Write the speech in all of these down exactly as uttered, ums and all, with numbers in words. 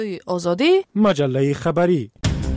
آزادی مجله خبری.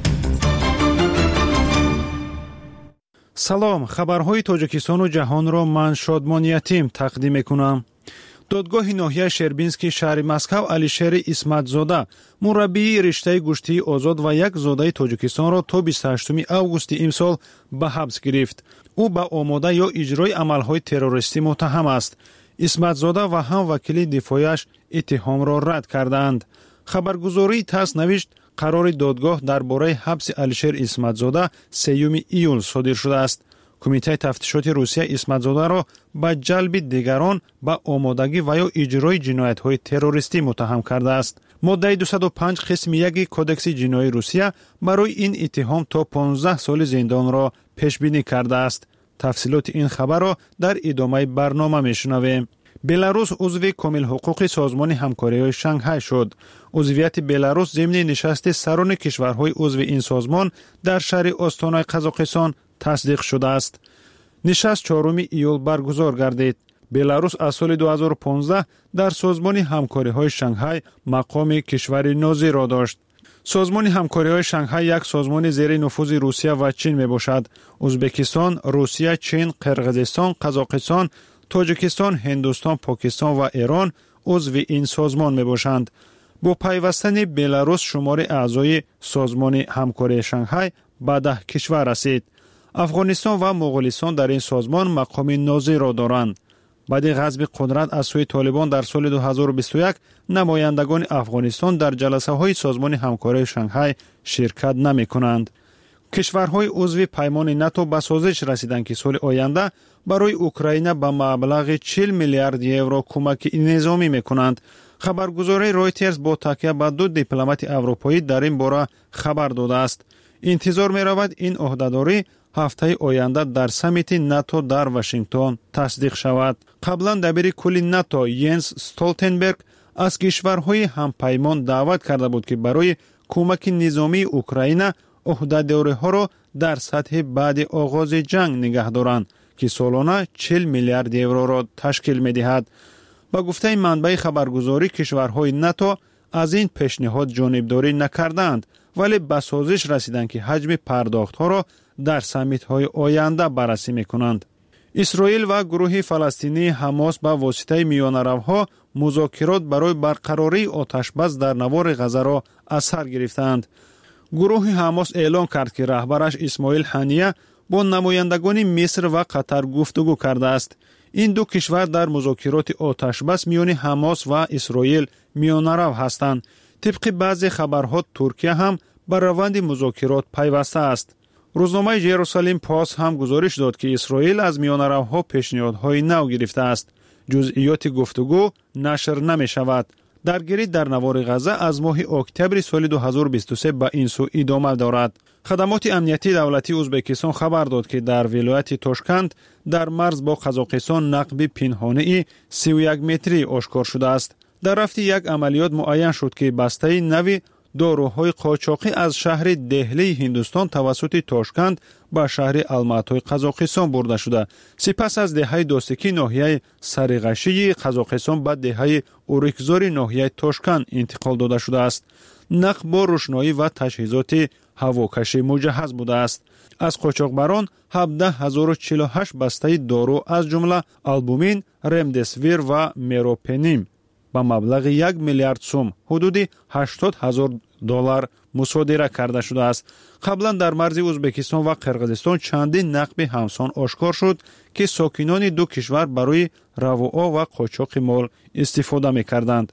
سلام، خبرهای تاجیکستان و جهان را من شادمان یتیم تقدیم میکنم. دادگاه ناحیه شربینسکی شهر مسکو алишер исматзода مربی رشته گوشتی آزاد و یک زاده تاجیکستان را تا بیست و هشتم اوگوست امسال به حبس گرفت. او به آماده یا اجرای عملهای تروریستی متهم است. исматзода و هم وکیل دفاعش اتهام را رد کردند. خبرگزاری تاس نوشت قرار دادگاه درباره حبس алишер исматзода سیوم ایول صادر شده است. کمیته تفتیشات روسیه исматзода را به جلب دیگران به آمادگی و یا اجرای جنایت‌های تروریستی متهم کرده است. ماده دویست و پنج قسم یک کدکس جنایی روسیه برای این اتهام تا پانزده سال زندان را پیش بینی کرده است. تفصیلات این خبر را در ادامه برنامه میشنویم. بلاروس عضو کامل حقوق سازمان همکاری شانگهای شد. عضویت بلاروس ضمن نشست سران کشورهای عضو این سازمان در شهر آستانای قزاقستان تصدیق شده است. نشست چهارم ایول برگزار گردید. بلاروس از سال دو هزار و پانزده در سازمان همکاری‌های شانگهای مقام کشور ناظر را داشت. سازمان همکاری‌های شانگهای یک سازمان زیر نفوذ روسیه و چین میباشد. ازبکستان، روسیه، چین، قرقیزستان، قزاقستان، تاجیکستان، هندوستان، پاکستان و ایران عضو این سازمان میباشند. با پیوستن بلاروس شمار اعضای سازمان همکاری شانگهای به ده کشور رسید. افغانستان و مغولستان در این سازمان مقام ناظر را دارند. بعد غصب قدرت از سوی طالبان در سال دو هزار و بیست و یک نمایندگان افغانستان در جلسه های سازمان همکاری شانگهای شرکت نمی کنند. کشورهای عضو پیمان ناتو به سازش رسیدند که سال آینده برای اوکراین به مبلغ چهل میلیارد یورو کمک نظامی می کنند. خبرگزاری رویترز با تکیه به دو دیپلمات اروپایی در این باره خبر داده است. انتظار می رود این عهدهداری هفته آینده در سمیت ناتو در واشنگتن تصدیق شود. قبلا دبیر کل ناتو ینس استولتنبرگ از کشورهای همپیمان دعوت کرده بود که برای کمک نظامی اوکراین عهدهداری ها را در سطح بعد آغاز جنگ نگه دارند که سالانه چهل میلیارد یورو را تشکیل می دهد. با گفته منبع خبرگزاری کشورهای ناتو از این پیشنهاد جانبداری نکردند ولی به سازش رسیدند که حجم پرداخت ها را در سمیت های آینده بررسی می کنند. اسرائیل و گروه فلسطینی حماس با واسطه میانه‌روها مذاکرات برای برقراری آتشبس در نوار غزه را از سر گرفتند. گروه حماس اعلام کرد که رهبرش اسماعیل هنیه با نمایندگان مصر و قطر گفتگو کرده است. این دو کشور در مذاکرات آتشبس میان حماس و اسرائیل میانه‌رو هستند. طبق بعضی خبرها ترکیه هم بر روند مذاکرات پیوسته است. روزنامه ژروسالیم پاس هم گزارش داد که اسرائیل از میانه‌روها پیشنهادهای نو گرفته است. جزئیات گفتگو نشر نمی شود. درگیری در نوار غزه از ماه اکتبر سال دو هزار و بیست و سه به این سو ادامه دارد. خدمات امنیتی دولتی ازبکستان خبر داد که در ولایت تاشکند در مرز با قزاقستان نقب پنهانی سی و یک متری آشکار شده است. در رفت یک عملیات معین شد که بسته نوی داروهای قاچاقی از شهر دهلی هندوستان توسط تاشکند به شهر الماتای قزاقستان برده شده. سپس از دهه داستکی ناحیه سریغشی قزاقستان به دهه اورکزار ناحیه تاشکند انتقال داده شده است. نقب با روشنایی و تجهیزات هواکشی مجهز بوده است. از قاچاقبران هفده هزار و چهل و هشت بسته دارو از جمله آلبومین، رمدسویر و میروپنیم با مبلغ یک میلیارد سوم حدود هشتاد هزار دلار مصادره کرده شده است. قبلا در مرز ازبکستان و قرقیزستان چندین نقب همسان آشکار شد که ساکنان دو کشور برای رواعه و قاچاق مال استفاده می‌کردند.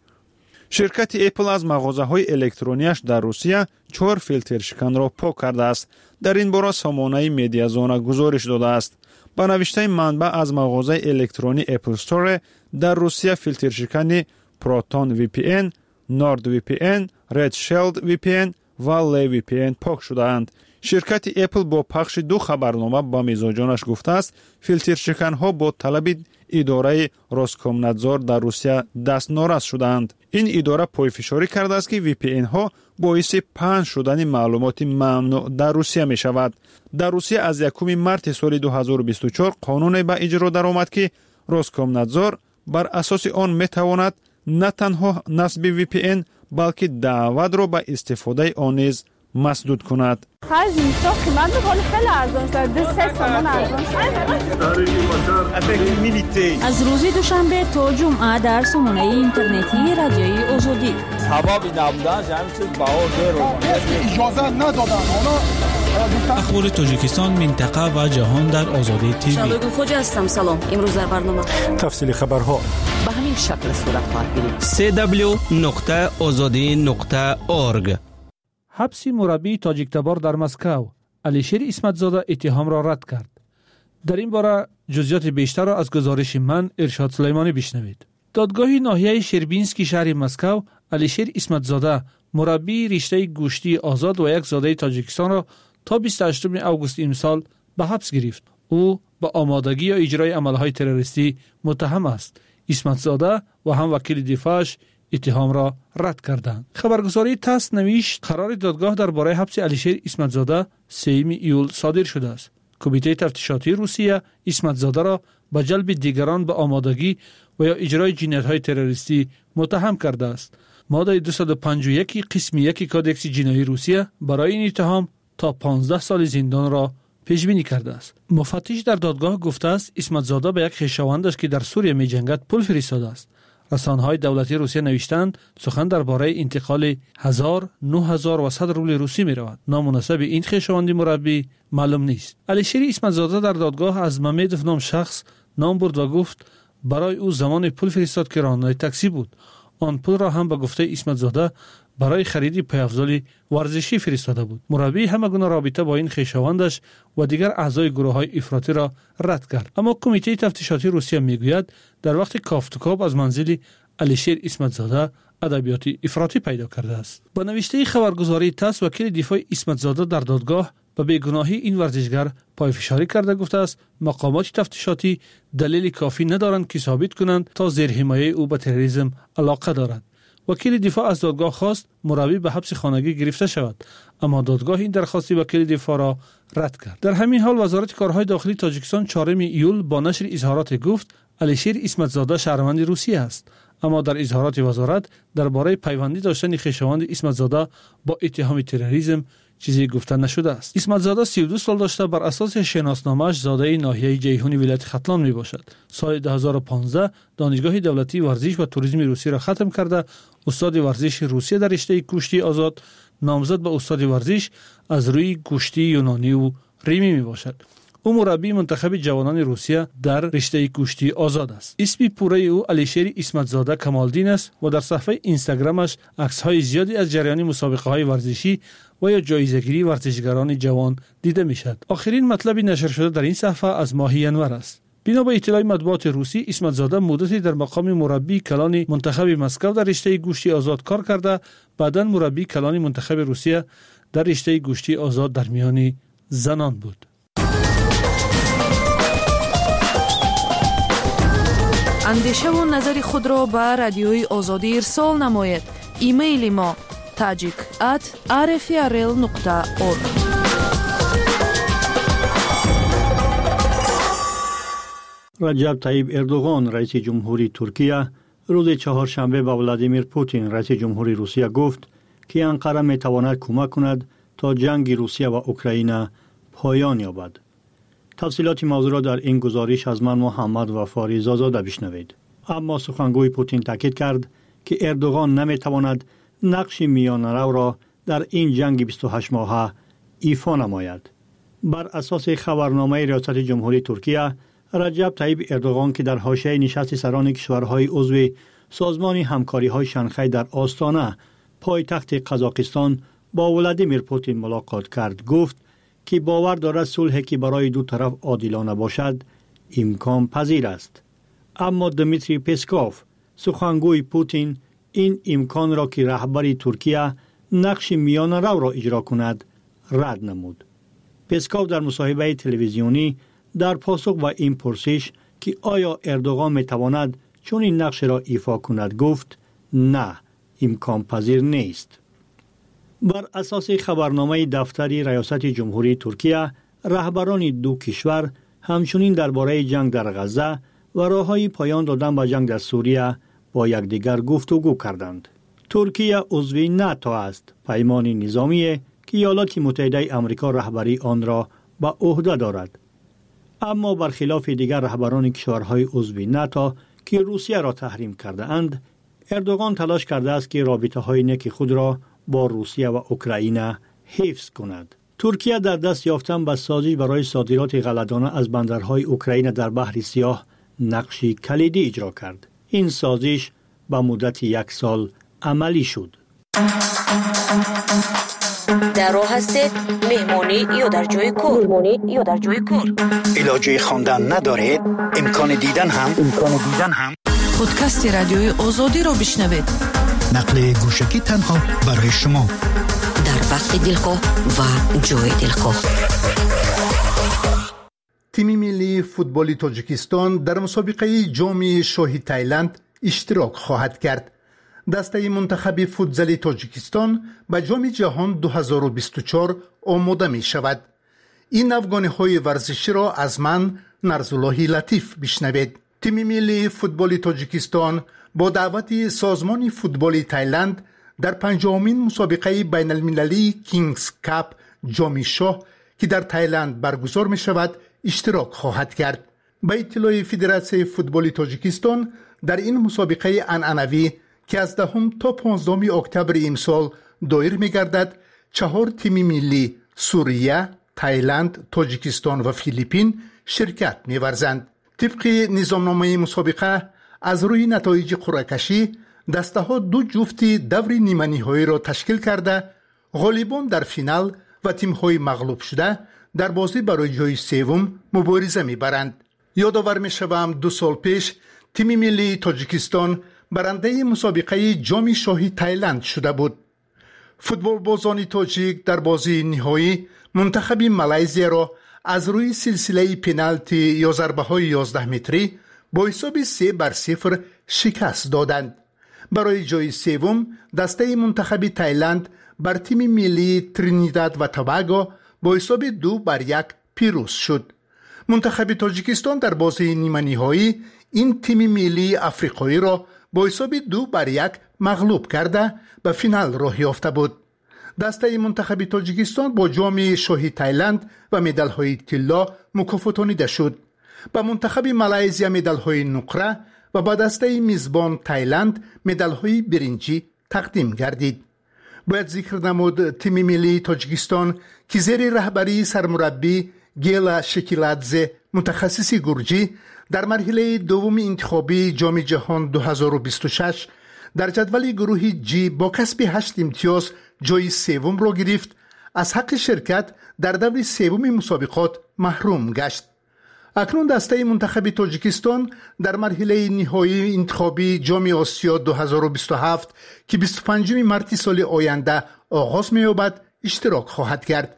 شرکت اپل از مغازه‌های الکترونیش در روسیه چهار فیلتر شکن را پاک کرده است. در این باره سامانه مدیازونا گزارش داده است. با نوشته منبع از مغازه الکترونی اپل استور در روسیه فیلتر شکن پروتون وی پی ان، نورد وی پی ان، رد شیلد وی پی ان و لی وی پی ان پاک شده‌اند. شرکت اپل با پخش دو خبرنامه با مزاجانش گفته است فیلتر شکن‌ها با طلب اداره روسکومنادزور در روسیه دست نارس شدند. این اداره پایفشاری کرده است که وی پی ان ها باعث پنهان شدن معلومات ممنوع در روسیه می شود. در روسیه از یکم مارس سال دو هزار و بیست و چهار قانون به اجرا درآمد که روسکومنادزور بر اساس آن می تواند نه تنها نصب وی پی ان балки даъватро ба истифодаи он низ مسدود کند. خرج اینستا قیمت می‌کنه خیلی ارزان شده. دو سه تومان ارزان شده. از روز دوشنبه تا جمعه در سامانه اینترنتی رادیوی آزادی. سبب نبودن همین چیز بهار رو اجازه ندادن. اخبار تاجیکستان، منطقه و جهان در آزادی تیوی. شالوگ خوجا هستم. سلام. امروز در برنامه تفصیل خبرها به همین شکل صورت خواهد گرفت. سی دبلیو نقطه آزادی نقطه اورگ. حبس مربی تاجیکتبار در مسکو علیشیر اسمتزاده اتهام را رد کرد. در این باره جزئیات بیشتر را از گزارش من ارشاد سلیمانی بشنوید. دادگاه ناحیه شربینسکی شهر مسکو علیشیر اسمتزاده مربی رشته گوشتی آزاد و یک زاده تاجیکستان را تا بیست و هشتم اوگوست امسال به حبس گرفت. او با آمادگی یا اجرای عملهای تروریستی متهم است. اسمتزاده و هم وکیل دفاعش اتهام را رد کردند. خبرگزاری تاس نوشت قرار دادگاه درباره حبس علیشیر اسمتزاده سوم ایول صادر شده است. کمیته تفتیشاتی روسیه اسمتزاده را به جلب دیگران به آمادگی و یا اجرای جنایت‌های تروریستی متهم کرده است. ماده دویست و پنجاه و یک قسم یک کودکس جنایی روسیه برای این اتهام تا پانزده سال زندان را پیش بینی کرده است. مفتش در دادگاه گفته است اسمتزاده به یک خویشاوندش که در سوریه می‌جنگد پول فرستاده است. رسانه‌های دولتی روسیه نوشتند سخن درباره انتقال هزار، نه هزار و صد روبل روسی می‌رود. نامناسب این خویشاوندی مربی معلوم نیست. علیشیر اسمتزاده در دادگاه از ممدوف نام شخص نام برد و گفت برای او زمان پول فرستاد که راننده تاکسی بود. آن پول را هم به گفته اسمتزاده برای خرید پایافزال ورزشی فرستاده بود. مربی همه گونه رابطه با این خویشاوندش و دیگر اعضای گروه‌های افراطی را رد کرد. اما کمیته تفتیشاتی روسیه میگوید در وقت کافتکاب از منزل علیشیر اسمتزاده ادبیات افراطی پیدا کرده است. با نوشته خبرگزاری تاس وکیل دفاع اسمتزاده در دادگاه به بیگناهی این ورزشگر پایفشاری کرده گفته است مقامات تفتیشاتی دلیل کافی ندارند که ثابت کنند تا زیر حمایه او به تروریسم علاقه دارد. وکیل دفاع از دادگاه خواست مربی به حبس خانگی گرفته شود، اما دادگاه این درخواست وکیل دفاع را رد کرد. در همین حال وزارت کارهای داخلی تاجیکستان چهارم ایول با نشر اظهارات گفت علیشیر اسمتزاده شهروند روسیه است، اما در اظهارات وزارت درباره پیوندی داشتن خویشاوند اسمتزاده با اتهام تروریسم چیزی گفته نشده است. اسمتزاده سی و دو سال داشته بر اساس شناسنامه‌اش زاده ناحیه جیهون ولایت ختلان می باشد. سال دو هزار و پانزده دانشگاه دولتی ورزش و توریسم روسیه را ختم کرده استاد ورزش روسیه در رشته گوشتی آزاد نامزد به استاد ورزش از روی گوشتی یونانی و ریمی می باشد. او مربی منتخب جوانان روسیه در رشته گوشتی آزاد است. اسم پوره او علیشیر اسمتزاده کمالدین است و در صفحه اینستاگرامش عکس‌های زیادی از جریان مسابقه‌های ورزشی و یا جایزه‌گیری ورزشکاران جوان دیده می‌شد. آخرین مطلبی نشر شده در این صفحه از ماه ینور است. بنا به اطلاع مطبوعات روسی اسمتزاده مدتی در مقام مربی کلان منتخب مسکو در رشته گوشتی آزاد کار کرده، بعداً مربی کلان منتخب روسیه در رشته گوشتی آزاد در میان زنان بود. اندیشه و نظر خود را به رادیوی آزادی ارسال نماید. ایمیل ما تاجیک ات آر اف ار ال نقطه اورگ. رجب طیب اردوغان رئیس جمهوری ترکیه روز چهارشنبه به ولادیمیر پوتین رئیس جمهوری روسیه گفت که انقره می تواند کمک کند تا جنگ روسیه و اوکراین پایان یابد. تفصیلات موضوع را در این گزارش از من محمد وفاری زازاده بشنوید. اما سخنگوی پوتین تاکید کرد که اردوغان نمیتواند نقش میانه‌رو را در این جنگ بیست و هشت ماهه ایفا نماید. بر اساس خبرنامه ریاست جمهوری ترکیه، رجب طیب اردوغان که در حاشیه نشست سران کشورهای عضو سازمان همکاری‌های شانگهای در آستانه پایتخت قزاقستان با ولادیمیر پوتین ملاقات کرد، گفت که باور دارد صلحی که برای دو طرف عادلانه باشد امکان پذیر است. اما دمیتری پسکوف سخنگوی پوتین این امکان را که رهبر ترکیه نقش میانه‌رو را اجرا کند رد نمود. پسکوف در مصاحبه تلویزیونی در پاسخ به این پرسش که آیا اردوغان میتواند چون این نقش را ایفا کند گفت نه، امکان پذیر نیست. بر اساس خبرنامه دفتری ریاست جمهوری ترکیه، رهبران دو کشور همچنین درباره جنگ در غزه و راههای پایان دادن به جنگ در سوریه با یکدیگر گفتگو کردند. ترکیه عضو ناتو است. پیمان نظامی که ایالات متحده آمریکا رهبری آن را به عهده دارد. اما برخلاف دیگر رهبران کشورهای عضو ناتو که روسیه را تحریم کرده اند، اردوغان تلاش کرده است که رابطه های نیک خود را با روسیه و اوکراین حفظ کند. ترکیه در دست یافتن به سازش برای صادرات غله‌دانه از بندرهای اوکراین در بحر سیاه نقشی کلیدی اجرا کرد. این سازش به مدت یک سال عملی شد. در راه هستید مهمانی یا در جای کار مهمانی یا در جای کار علاجه خواندن ندارید، امکان دیدن هم امکان دیدن هم پادکست رادیوی آزادی را بشنوید. نقل گوشکی تنها برای شما در وقت دلخواه و جای دلخواه. تیم ملی فوتبال تاجیکستان در مسابقه جام شاهی تایلند اشتراک خواهد کرد. دسته منتخب فوتبال تاجیکستان به جام جهان دو هزار و بیست و چهار آماده می شود. این افغانی‌های ورزشی را از من نرزالله لطیف بشنوید. تیم ملی فوتبال تاجیکستان با دعوت سازمان فوتبال تایلند در پنجمین مسابقه بین المللی کینگز کاپ جام شاه که در تایلند برگزار می شود اشتراک خواهد کرد. به اطلاع فدراسیون فوتبال تاجیکستان در این مسابقه عنعنوی که از دهم تا پانزدهم اکتبر امسال دایر می گردد، چهار تیم ملی سوریه، تایلند، تاجیکستان و فیلیپین شرکت می ورزند. طبق نظامنامه مسابقه از روی نتایج قرعه کشی دسته ها دو جفت دور نیمه نهایی را تشکیل کرده، غالبان در فینال و تیم های مغلوب شده در بازی برای جای سوم مبارزه می برند. یادآور می شوم دو سال پیش تیم ملی تاجیکستان برنده مسابقه جام شاهی تایلند شده بود. فوتبال بازان تاجیک در بازی نهایی منتخب مالزی را از روی سلسله پنالتی یا ضربه های یازده متری با حساب سه بر صفر شکست دادند. برای جای سوم دسته منتخب تایلند بر تیم ملی ترینیداد و توباگو با حساب دو بر یک پیروز شد. منتخب تاجیکستان در بازی نیمه نهایی این تیم ملی افریقایی را با حساب دو بر یک مغلوب کرده به فینال راه یافته بود. دسته منتخب تاجیکستان با جام شاهی تایلند و مدال های طلا مکافاتانیده شد. به منتخب مالزی مدال های نقره و با دسته میزبان تایلند مدال های برنجی تقدیم گردید. باید ذکر نمود تیم ملی تاجیکستان که زیر رهبری سرمربی گیلا شکیلادزه متخصص گرجی در مرحله دوم انتخابی جام جهان دو هزار و بیست و شش در جدول گروه جی با کسب هشت امتیاز جای سوم را گرفت، از حق شرکت در دور سوم مسابقات محروم گشت. اکنون دسته منتخب تاجیکستان در مرحله نهایی انتخابی جام آسیا دو هزار و بیست و هفت که بیست و پنجم مارس سال آینده آغاز می‌یابد اشتراک خواهد کرد.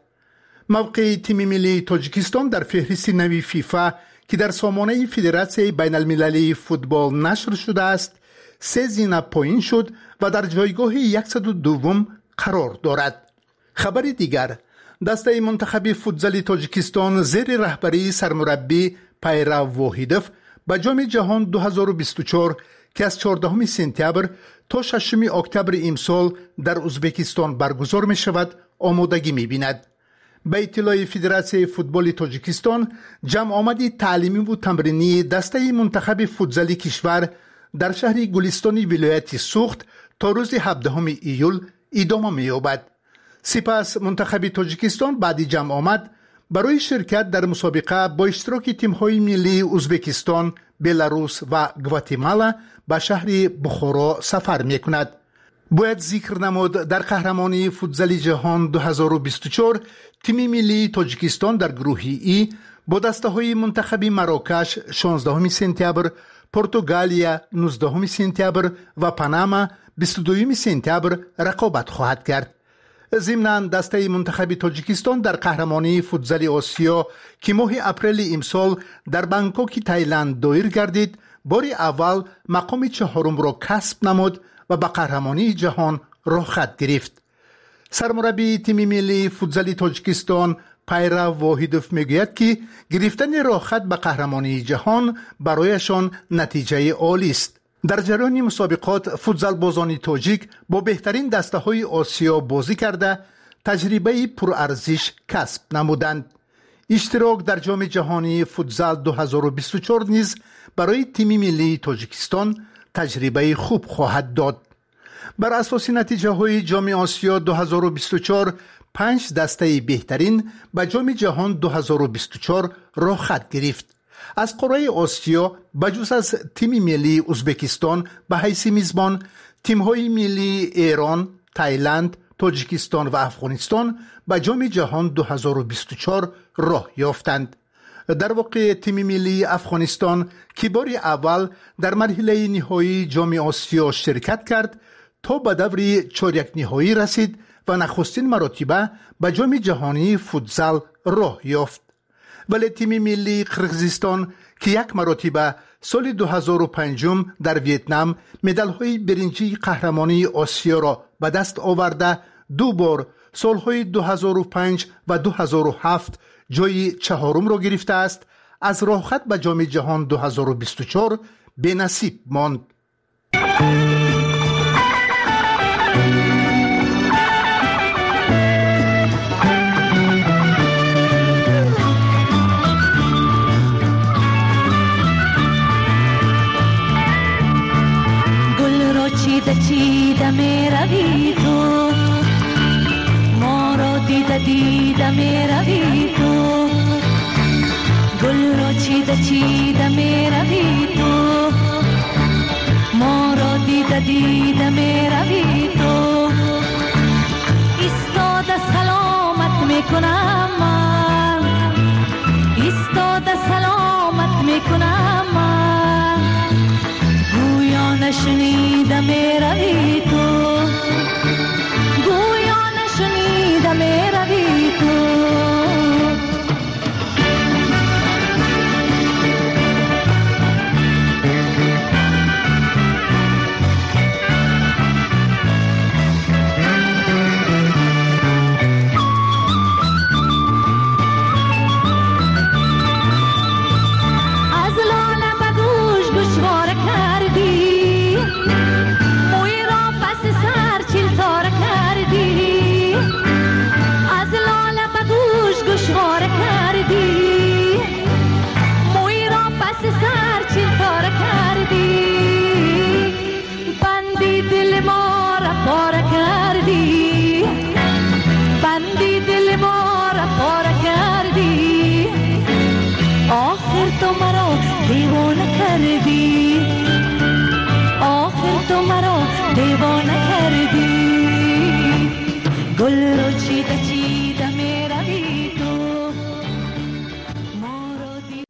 موقع تیم ملی تاجیکستان در فهرست نوی فیفا که در سامانه فدراسیون بین المللی فوتبال نشر شده است، سه زینه پایین شد و در جایگاه صد و دو قرار دارد. خبر دیگر، دسته منتخب فوتبال تاجیکستان زیر رهبری سرمربی پیرو واحدوف به جام جهان دو هزار و بیست و چهار که از چهاردهم سپتامبر تا ششم اکتبر امسال در ازبکستان برگزار می شود آمادگی می بیند. به اطلاع فدراسیون فوتبال تاجیکستان، جمع آمدی تعلیمی و تمرینی دسته منتخب فوتبال کشور در شهر گلستان ولایت سوخت تا روز هفدهم ایول ادامه می‌یابد. سپس منتخب تاجیکستان بعد جمع آمد برای شرکت در مسابقه با اشتراک تیم‌های ملی ازبکستان، بلاروس و گواتمالا به شهر بخارا سفر می‌کند. باید ذکر نمود در قهرمانی فوتبال جهان دو هزار و بیست و چهار تیم ملی تاجیکستان در گروه ای با دسته‌های منتخب مراکش شانزدهم سپتامبر، پرتغالیا نوزدهم سپتامبر و پاناما بیست و دوم سپتامبر رقابت خواهد کرد. ضمناً دسته منتخب تاجیکستان در قهرمانی فوتبال آسیا که ماه اپریل امسال در بانکوک تایلند دایر گردید، بار اول مقام چهارم را کسب نمود و به قهرمانی جهان راه خط گرفت. سرمربی تیم ملی فوتبال تاجیکستان پیرو واحدوف میگوید که گرفتن راه خط به قهرمانی جهان برایشان نتیجه عالی است. در جریان مسابقات فوتزال بازان تاجیک با بهترین دسته های آسیا بازی کرده تجربه پرارزش کسب نمودند. اشتراک در جام جهانی فوتزال دو هزار و بیست و چهار نیز برای تیم ملی تاجیکستان تجربه خوب خواهد داد. بر اساس نتیجه های جام آسیا دو هزار و بیست و چهار پنج دسته بهترین به جام جهان دو هزار و بیست و چهار راه خط گرفت. از قاره آسیا بجز از تیم ملی ازبکستان به حیث میزبان، تیم‌های ملی ایران، تایلند، تاجیکستان و افغانستان به جام جهان دو هزار و بیست و چهار راه یافتند. در واقع تیم ملی افغانستان که بار اول در مرحله نهایی جام آسیا شرکت کرد تا به دور چهارده نهایی رسید و نخستین مرتبه به جام جهانی فوتزال راه یافت. ولی تیم ملی قرقیزستان که یک مرتبه سال دو هزار و پنج در ویتنام مدال‌های برنجی قهرمانی آسیا را به دست آورده، دو بار سال‌های دو هزار و پنج و دو هزار و هفت جای چهارم را گرفته است، از راه خط به جام جهان دو هزار و بیست و چهار به نصیب ماند. چیده چیده می روی تو، ما را دیده دیده می روی تو، گل را چیده چیده می روی تو، ما را دیده دیده می روی تو، ایستاده سلامت می کنم من، ایستاده سلامت می کنم من، گویا نشنیده می روی تو، گویا نشنیده می روی تو. دیوانه کردی، آخر تو مرا دیوانه کردی، گل رو چیده چیده می روی تو، ما رو دی...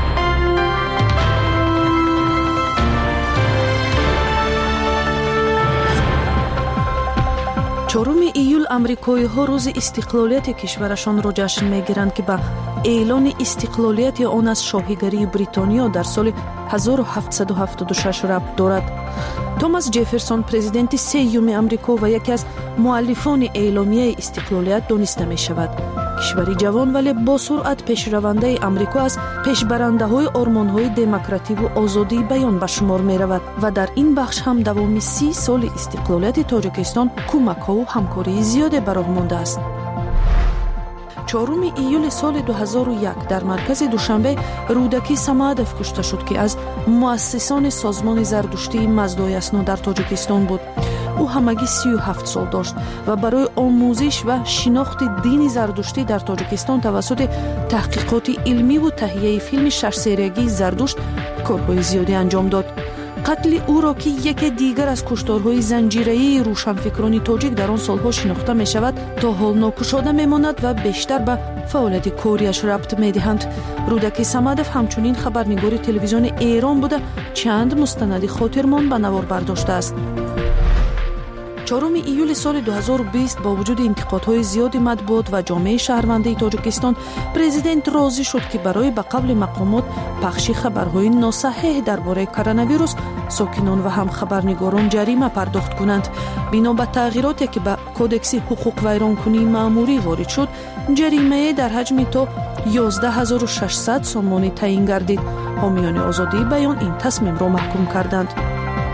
چهارم ایول امریکایی ها روز استقلالیت کشورشان را جشن میگیرند که با اعلان استقلالیت آن از شاهیگری بریتانیا در سال هزار و هفتصد و هفتاد و شش ربط دارد. توماس جفرسون پرزیدنت سیوم امریکا و یکی از مؤلفان اعلامیه استقلالیت دانسته می شود. کشوری جوان ولی با سرعت پیشرونده امریکا از پیشبرنده‌های آرمان‌های دموکراسی و آزادی بیان به شمار می رود و در این بخش هم دوام سی سال استقلالیت تاجیکستان کمک‌ها و همکاری زیاد به راه مانده است. چهارم ایول سال دو هزار و یک در مرکز دوشنبه رودکی سمادف کشته شد که از مؤسسان سازمان زردشتی مزدای اسنا در تاجیکستان بود. او همگی سی و هفت سال داشت و برای آموزش و شناخت دین زردشتی در تاجیکستان توسط تحقیقات علمی و تهیه فیلم شش سریگی زردشت کارهای زیادی انجام داد. قتل او را که یک دیگر از کشتارهای زنجیره‌ای روشنفکران تاجیک در آن سالها شناخته می شود تا حال ناکشاده می ماند و بیشتر به فعالیت کاریش ربط می دهند. رودکی سمادف همچنین خبرنگار تلویزیون ایران بوده چند مستند خاطرمان به نوار برداشته است. چهارم ایول سال دو هزار و بیست با وجود انتقادهای زیاد مطبوعات و جامعه شهروندی تاجیکستان، پرزیدنت راضی شد که برای به قبل مقامات پخش خبرهای ناصحیح درباره کرونا ویروس ساکنان و هم خبرنگاران جریمه پرداخت کنند. بنا به تغییراتی که به کودکس حقوق ویرانکنی مأموری وارد شد، جریمه در حجم تا یازده هزار و ششصد سومانی تعیین گردید. حامیان آزادی بیان این تصمیم را محکوم کردند.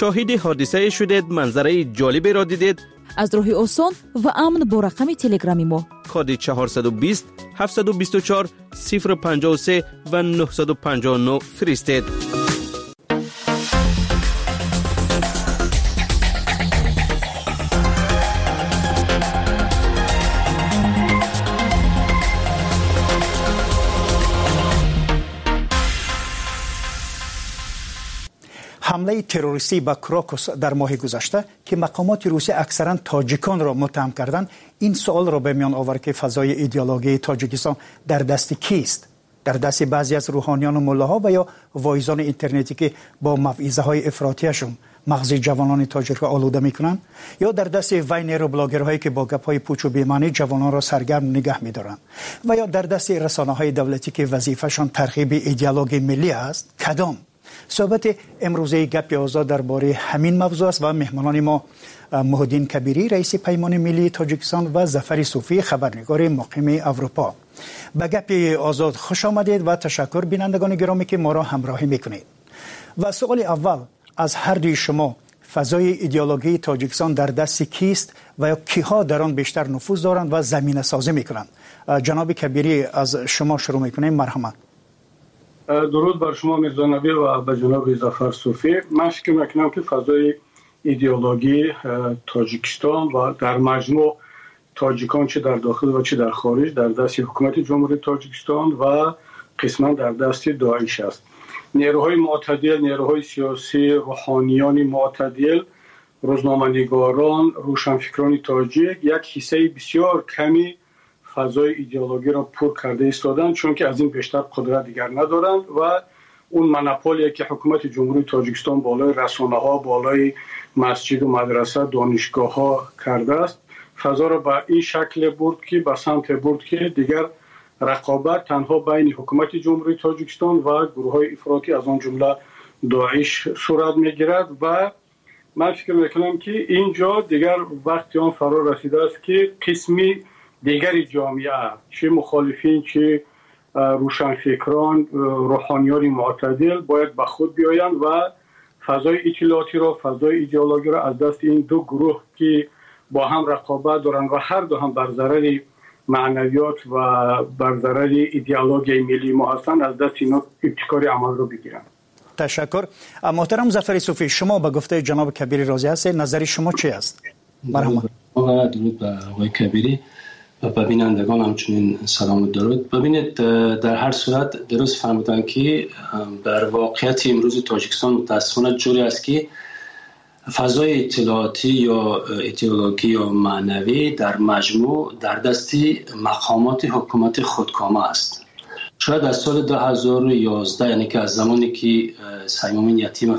شاهد حادثه شدید، منظره جالبی را دیدید، از راه آسان و امن با رقم تلگرامی ما کد چهارصد و بیست هفتصد و بیست و چهار صفر پنجاه و سه و نهصد و پنجاه و نه فرستید. حمله تروریستی به کراکوس در ماه گذشته که مقامات روسی اکثرا تاجیکان را متهم کردند، این سوال را به میان آورد که فضای ایدئولوژی تاجیکستان در دست کیست؟ در دست بعضی از روحانیان و ملاها و یا وایزان اینترنتی که با موعظه های افراطیشون مغز جوانان تاجیک را آلوده میکنند، یا در دست وینر و بلاگرهایی که با گپ‌های پوچ و بی‌معنی جوانان را سرگرم نگه می‌دارند، و یا در دست رسانه‌های دولتی که وظیفه‌شان ترغیب ایدئولوژی ملی است؟ کدام؟ صحبت امروزه گپ آزاد درباره همین موضوع است و مهمانان ما محمدین کبیری رئیس پیمان ملی تاجیکستان و ظفر صوفی خبرنگار مقیم اروپا. به گپ آزاد خوش آمدید و تشکر بینندگان گرامی که ما را همراهی میکنید. و سوال اول از هر دوی شما، فضای ایدئولوژی تاجیکستان در دست کیست و یا کیها در آن بیشتر نفوذ دارند و زمینه سازی میکنند؟ جناب کبیری از شما شروع میکنیم. مرحمت. درود بر شما میرزا نبی و به جناب ظفر صوفی. من فکر میکنم که فضای ایدئولوژی تاجیکستان و در مجموع تاجیکان چه در داخل و چه در خارج در دست حکومت جمهوری تاجیکستان و قسما در دست داعش است. نیروهای معتدل، نیروهای سیاسی، روحانیان معتدل، روزنامه‌نگاران، روشنفکران تاجیک یک حصه بسیار کمی فضای ایدئولوژی را پر کرده ایستادند، چون که از این بیشتر قدرت دیگر ندارند و اون مناپولی که حکومت جمهوری تاجیکستان بالای رسانه‌ها، بالای مسجد و مدرسه، دانشگاه‌ها کرده است، فضا را به این شکل برد که به سمت برد که دیگر رقابت تنها بین حکومت جمهوری تاجیکستان و گروه‌های افراطی از آن جمله داعش صورت می‌گیرد و من فکر می‌کنم که اینجا دیگر وقتی آن فرا رسیده است که قسمی دیگری جامعه، چه مخالفین چه روشنفکران، روحانیان معتدل باید به خود بیایند و فضای اطلاعاتی را، فضای ایدئولوژی را از دست این دو گروه که با هم رقابت دارند و هر دو هم بر ضرر معنویات و بر ضرر ایدئولوژی ملی ما هستند، از دست اینا ابتکار عمل رو بگیرند. تشکر. محترم ظفر صوفی، شما به گفته جناب کبیری راضی هستید؟ نظر شما چی است؟ مرحبا. درود به آقای کبیری و ببینندگان همچنین سلام و درود. ببینید، در هر صورت درست فهمیدن که در واقعیت امروز تاجیکستان متاسفانه جوری است که فضای اطلاعاتی یا ایدئولوژی یا معنوی در مجموع در دست مقامات حکومت خودکامه است. شاید از سال دو هزار و یازده، یعنی که از زمانی که سیمون یتیم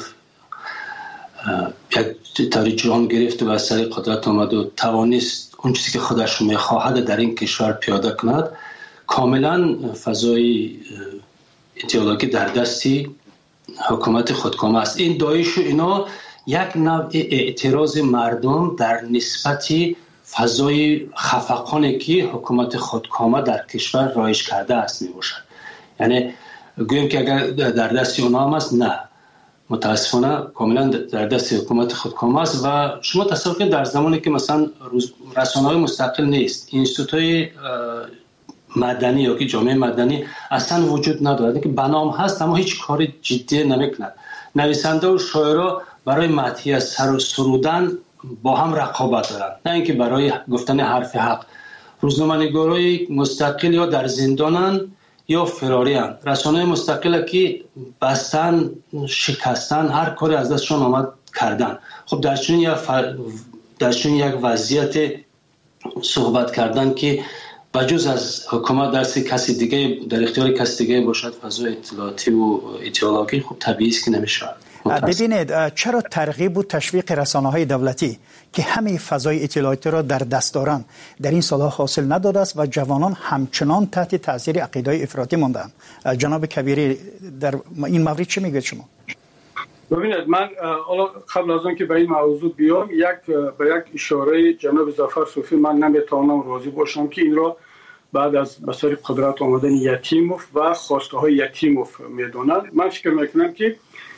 یک طوری جان گرفت و از سر قدرت آمد و توانست اون چیزی که خودش میخواهد در این کشور پیاده کند، کاملا فضای ایدئولوژی در دستی حکومت خودکامه است. این داعش و اینا یک نوع اعتراض مردم در نسبت فضای خفقانی که حکومت خودکامه در کشور رایج کرده است میباشد. یعنی گویم که اگر در دست اونا هم است، نه، متاسفانه کاملا در دست حکومت خودکامه است. و شما تصور کنید در زمانی که مثلا رسانه‌های مستقل نیست، اینستیتوت‌های مدنی یا که جامعه مدنی اصلا وجود ندارد، که بنام هست اما هیچ کار جدی نمیکند، نویسنده و شاعرها برای مدحی از سر و سرودن با هم رقابت دارند، نه اینکه برای گفتن حرف حق. روزنامه‌نگارای مستقل یا در زندانن یا فراری هستند. رسانه‌های مستقل که بستن، شکستن، هر کاری از دستشون آمد کردن. خب در چنین یک فر... در چنین یک وضعیت صحبت کردن که بجز از حکومت درس کسی دیگه در اختیار کسی دیگه باشد فضای اطلاعاتی و ایدئولوژی، خب طبیعی است که نمیشه. ببینید، چرا ترغیب و تشویق رسانه‌های دولتی که همه فضای اطلاعاتی را در دست دارند در این سالها حاصل نداده است و جوانان همچنان تحت تاثیر عقیده‌های افراطی ماندند؟ جناب کبیری در این مورد چه میگید شما؟ ببینید، من قبل از آن که به این موضوع بیام یک به یک اشاره جناب ظفر صوفی من نمیتوانم راضی باشم که این را بعد از بسر قدرت آمدن یتیموف و خواسته های یتیموف میدونند. من فکر میکنم که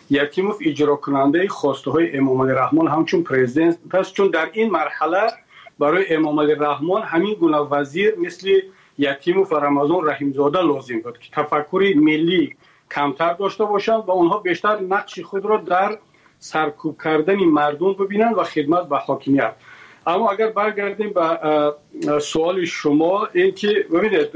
یکیموف اجرا کننده خواسته های امام علی رحمان همچون پرزیدنت پس، چون در این مرحله برای امام علی رحمان همین گونه وزیر مثل یکیموف و رمضان رحیمزاده لازم بود که تفکر ملی کمتر داشته باشند و اونها بیشتر نقش خود را در سرکوب کردن مردم ببینند و خدمت به حاکمیت. اما اگر برگردیم به سوال شما، این که ببینید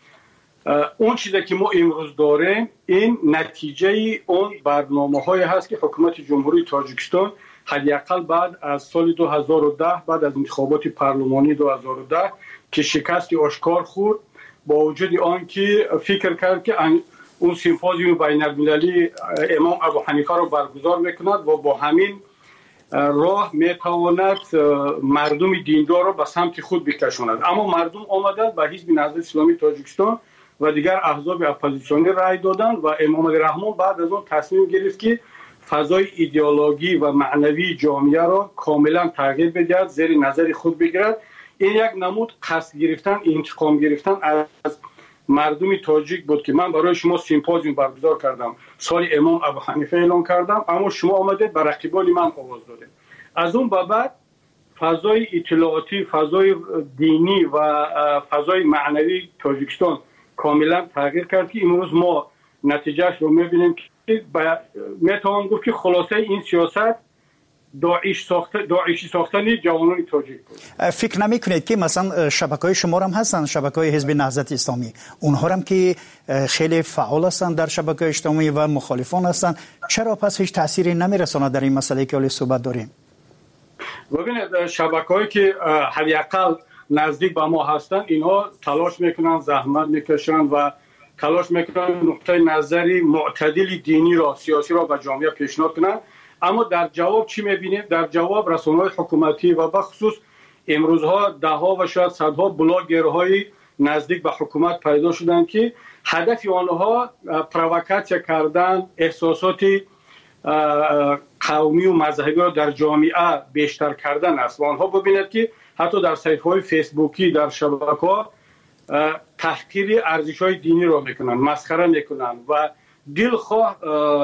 اون چیزی که ما امروز داریم این نتیجه اون برنامه های هست که حکومت جمهوری تاجیکستان حداقل بعد از سال دو هزار و ده، بعد از انتخابات پارلمانی دو هزار و ده که شکست آشکار خورد، با وجود آن که فکر کرد که اون سیمپوزیوم بین المللی امام ابو حنیفه رو برگزار میکند و با همین راه میتواند مردم دیندار رو به سمت خود بکشاند. اما مردم آمدن به حزب نهضت اسلامی تاجیکستان و دیگر احزاب اپوزیسیونی رای دادند و امام علی رحمان بعد از اون تصمیم گرفت که فضای ایدئولوژی و معنوی جامعه را کاملا تغییر بدهد، زیر نظر خود بگیرد. این یک نمود قصد گرفتن، انتقام گرفتن از مردم تاجیک بود که من برای شما سیمپوزیوم برگزار کردم، سال امام ابو حنیفه اعلان کردم، اما شما آمدید به رقیبان من آواز دادید. از اون به بعد فضای اطلاعاتی، فضای دینی و فضای معنوی تاجیکستان کاملا تغییر کرد که امروز ما نتیجهش رو میبینیم که میتوان گفت که خلاصه این سیاست داعش ساخته داعشی ساختن جوانان تاجیک بود. فکر نمیکنید که مثلا شبکه‌های شما هم هستن، شبکه‌های حزب نهضت اسلامی، اونها هم که خیلی فعال هستند در شبکه‌های اجتماعی و مخالفان هستند، چرا پس هیچ تأثیری نمیرساند در این مسئله که حالا صحبت داریم؟ ببینید شبکه‌هایی که حداقل نزدیک به ما هستند اینها تلاش میکنن، زحمت میکشن و تلاش میکنن نقطه نظری معتدل دینی را، سیاسی را به جامعه پیشنهاد کنن. اما در جواب چی میبینیم؟ در جواب رسانه‌های حکومتی و به خصوص امروزها ده ها و شاید صدها بلاگرهای نزدیک به حکومت پیدا شدند که هدف آنها پرووکاسیون کردن، احساسات قومی و مذهبی را در جامعه بیشتر کردن است. و آنها ببینید که حتی در صفحه‌های فیسبوکی، در شبکه‌ها تحقیر ارزش‌های دینی را میکنن، مسخره میکنن و دلخواه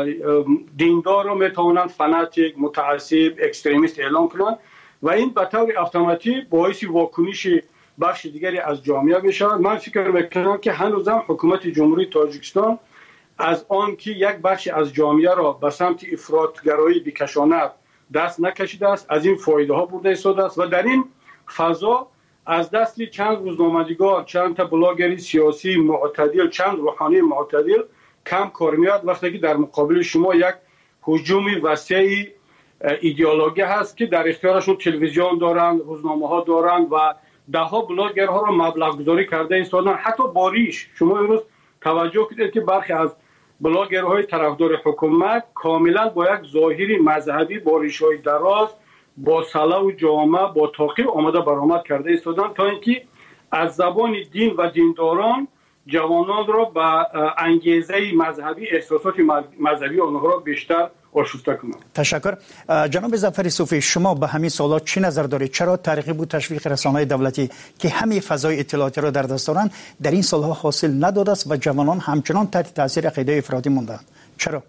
دیندار رو میتونن فناتیک، متعصب، اکستریمیست اعلام کنن و این به طور اتوماتیک باعث واکنش بخش دیگری از جامعه میشه. من فکر میکنم که هنوزم حکومت جمهوری تاجیکستان از آن که یک بخش از جامعه را به سمت افراطگرایی بکشاند دست نکشیده است، از این فایده ها برده ایستاده است و در این فضا از دست چند روزنامه‌نگار، چند تا بلاگر سیاسی معتدل، چند روحانی معتدل کم کار میاد، وقتی که در مقابل شما یک هجوم وسیع ایدئولوژی هست که در اختیارشون تلویزیون دارن، روزنامه ها دارن و ده ها بلاگرها رو مبلغ گذاری کرده ایستادن. حتی باریش شما امروز توجه کنید که برخی از بلاگرهای طرفدار حکومت کاملا با یک ظاهری مذهبی با ریش‌های دراز، با صلاح و جامه، با تعقیب آمده برآمد کرده ایستادن تا اینکه از زبان دین و دینداران جوانان را به انگیزه مذهبی، احساسات مذهبی آنها را بیشتر آشفته کنند. تشکر. جناب ظفر صوفی، شما به همین سوالات چی نظر دارید؟ چرا ترغیب و تشویق رسانه‌های دولتی که همه فضای اطلاعاتی را در دست دارند در این سالها حاصل نداده است و جوانان همچنان تحت تاثیر عقیده افراطی ماندند؟ چرا؟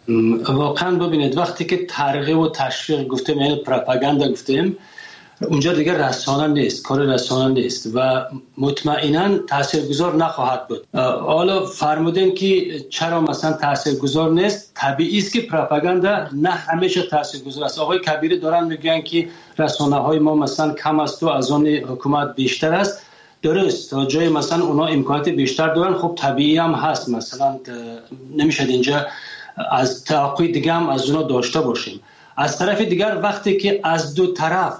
واقعا ببینید وقتی که ترغیب و تشویق گفتیم، یعنی پروپاگاندا گفتیم، اونجا دیگه رسانه نیست، کار رسانه نیست و مطمئنا تاثیرگذار نخواهد بود. حالا فرمودین که چرا مثلا تاثیرگذار نیست؟ طبیعی است که پروپاگاندا نه همیشه تاثیرگذار است. آقای کبیری دارن میگن که رسانه های ما مثلا کم است و از آن حکومت بیشتر است. درست، تا جای مثلا اونا امکانات بیشتر دارن، خب طبیعی هم هست، مثلا نمیشه اینجا از توقع دیگه هم از اونا داشته باشیم. از طرف دیگر وقتی که از دو طرف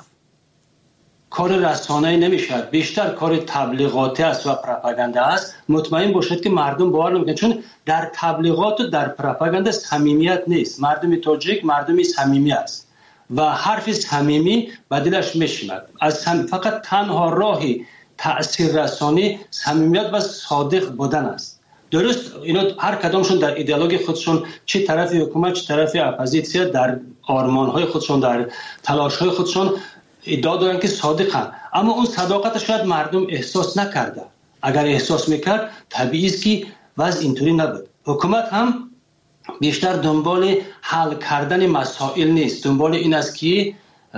کار رسانه‌ای نمیشه، بیشتر کار تبلیغاتی است و پروپاگاندا است، مطمئن باشید که مردم باور نمیکنن، چون در تبلیغات و در پروپاگاندا صمیمیت نیست. مردم تاجیک مردمی صمیمی است و حرف صمیمی به دلش میشیند. از فقط تنها راهی تأثیر رسانی صمیمیت و صادق بودن است. درست، اینا هر کدامشون در ایدئولوژی خودشون، چه طرف حکومت چه طرف اپوزیسیون، در آرمان‌های خودشون، در تلاش‌های خودشون ادعا دارن که صادقن، اما اون صداقت شاید مردم احساس نکرده. اگر احساس میکرد طبیعی است که وضع اینطوری نبود. حکومت هم بیشتر دنبال حل کردن مسائل نیست، دنبال این است که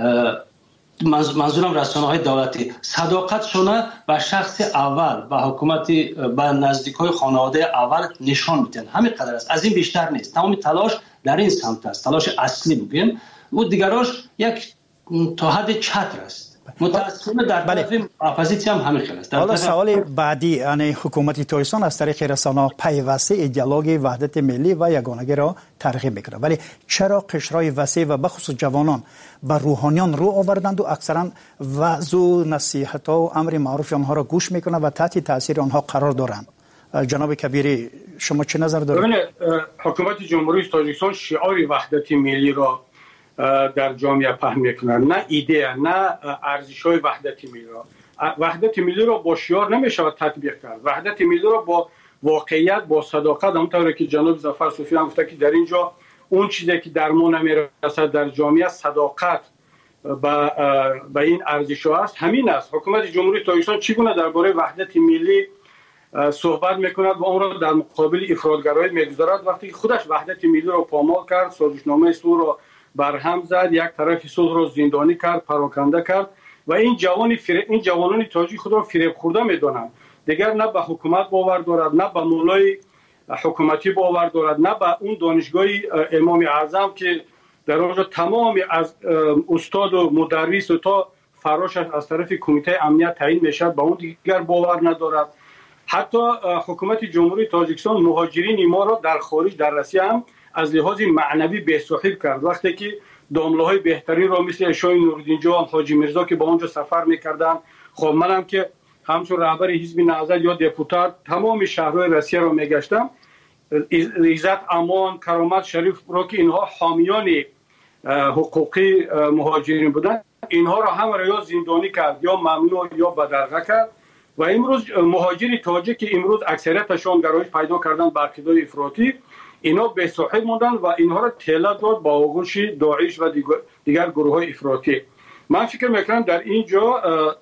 منظورم رسانه های دولتی صداقتشون به شخص اول، به حکومت، به نزدیک های خانواده اول نشان میدن. همین قدر است، از این بیشتر نیست. تمام تلاش در این سمت است، تلاش اصلی بگیم. و دیگراش یک تا حد چتر است. متاسفانه در طرف اپوزیسیون هم همین خیلی است. حالا سوال بعدی، یعنی حکومت تاجیکستان از طریق رسانه‌ها پیوسته ایدئولوژی وحدت ملی و یگانگی را ترغیب میکنه، ولی چرا قشرهای وسیع و بخصوص جوانان به روحانیان رو آوردند و اکثرا وعظ و نصیحت و امر معروف آنها را گوش میکنند و تحت تاثیر آنها قرار دارند؟ جناب کبیری شما چه نظر دارید؟ حکومت جمهوری تاجیکستان شعار وحدت ملی را در جامعه پهن میکنن، نه ایده، نه ارزش‌های وحدت ملی را. وحدت ملی را با شعار نمیشه تطبیق کرد. وحدت ملی را با واقعیت، با صداقت، همونطوری که جناب ظفر صوفی هم گفته که در اینجا اون چیزی که در ما نمیرسد در جامعه صداقت به به این ارزش‌ها است، همین است. حکومت جمهوری تاجیکستان چگونه درباره وحدت ملی صحبت میکند و اون را در مقابل افراطگرایی میگذارد، وقتی خودش وحدت ملی را پامال کرد، سازشنامه صلح را برهم زد، یک طرف صلح را زندانی کرد، پراکنده کرد و این جوان فر... این جوانان تاجیک خود را فریب خورده میدانند. دیگر نه به حکومت باور دارد، نه به مولای حکومتی باور دارد، نه به اون دانشگاه امام اعظم که در آنجا تمام از استاد و مدرس و تا فراشش از طرف کمیته امنیت تعیین میشد، به اون دیگر باور ندارد. حتی حکومت جمهوری تاجیکستان مهاجرین ما را در خارج در روسیه هم از لحاظ معنوی به‌سحیل کرد. وقتی که دامله‌های بهترین را مثل شاه نورالدین جان، حاجی میرزا که با اونجا سفر می‌کردن، خب منم که همچون رهبر حزب نهضت یا دپوتات تمام شهرهای روسیه را می‌گشتم، عزت، امان، کرامت شریف را که اینها حامیان حقوقی مهاجرین بودند، اینها را هم را یا زندانی کرد یا ممنوع یا بدرقه کرد. و امروز مهاجری تاجیک که امروز اکثریتشان گرایش پیدا کردن به عقیده افراطی، اینا به صحت موندن و اینها را تله داد با آغوش داعش و دیگر گروه های افراطی. من فکر میکنم در اینجا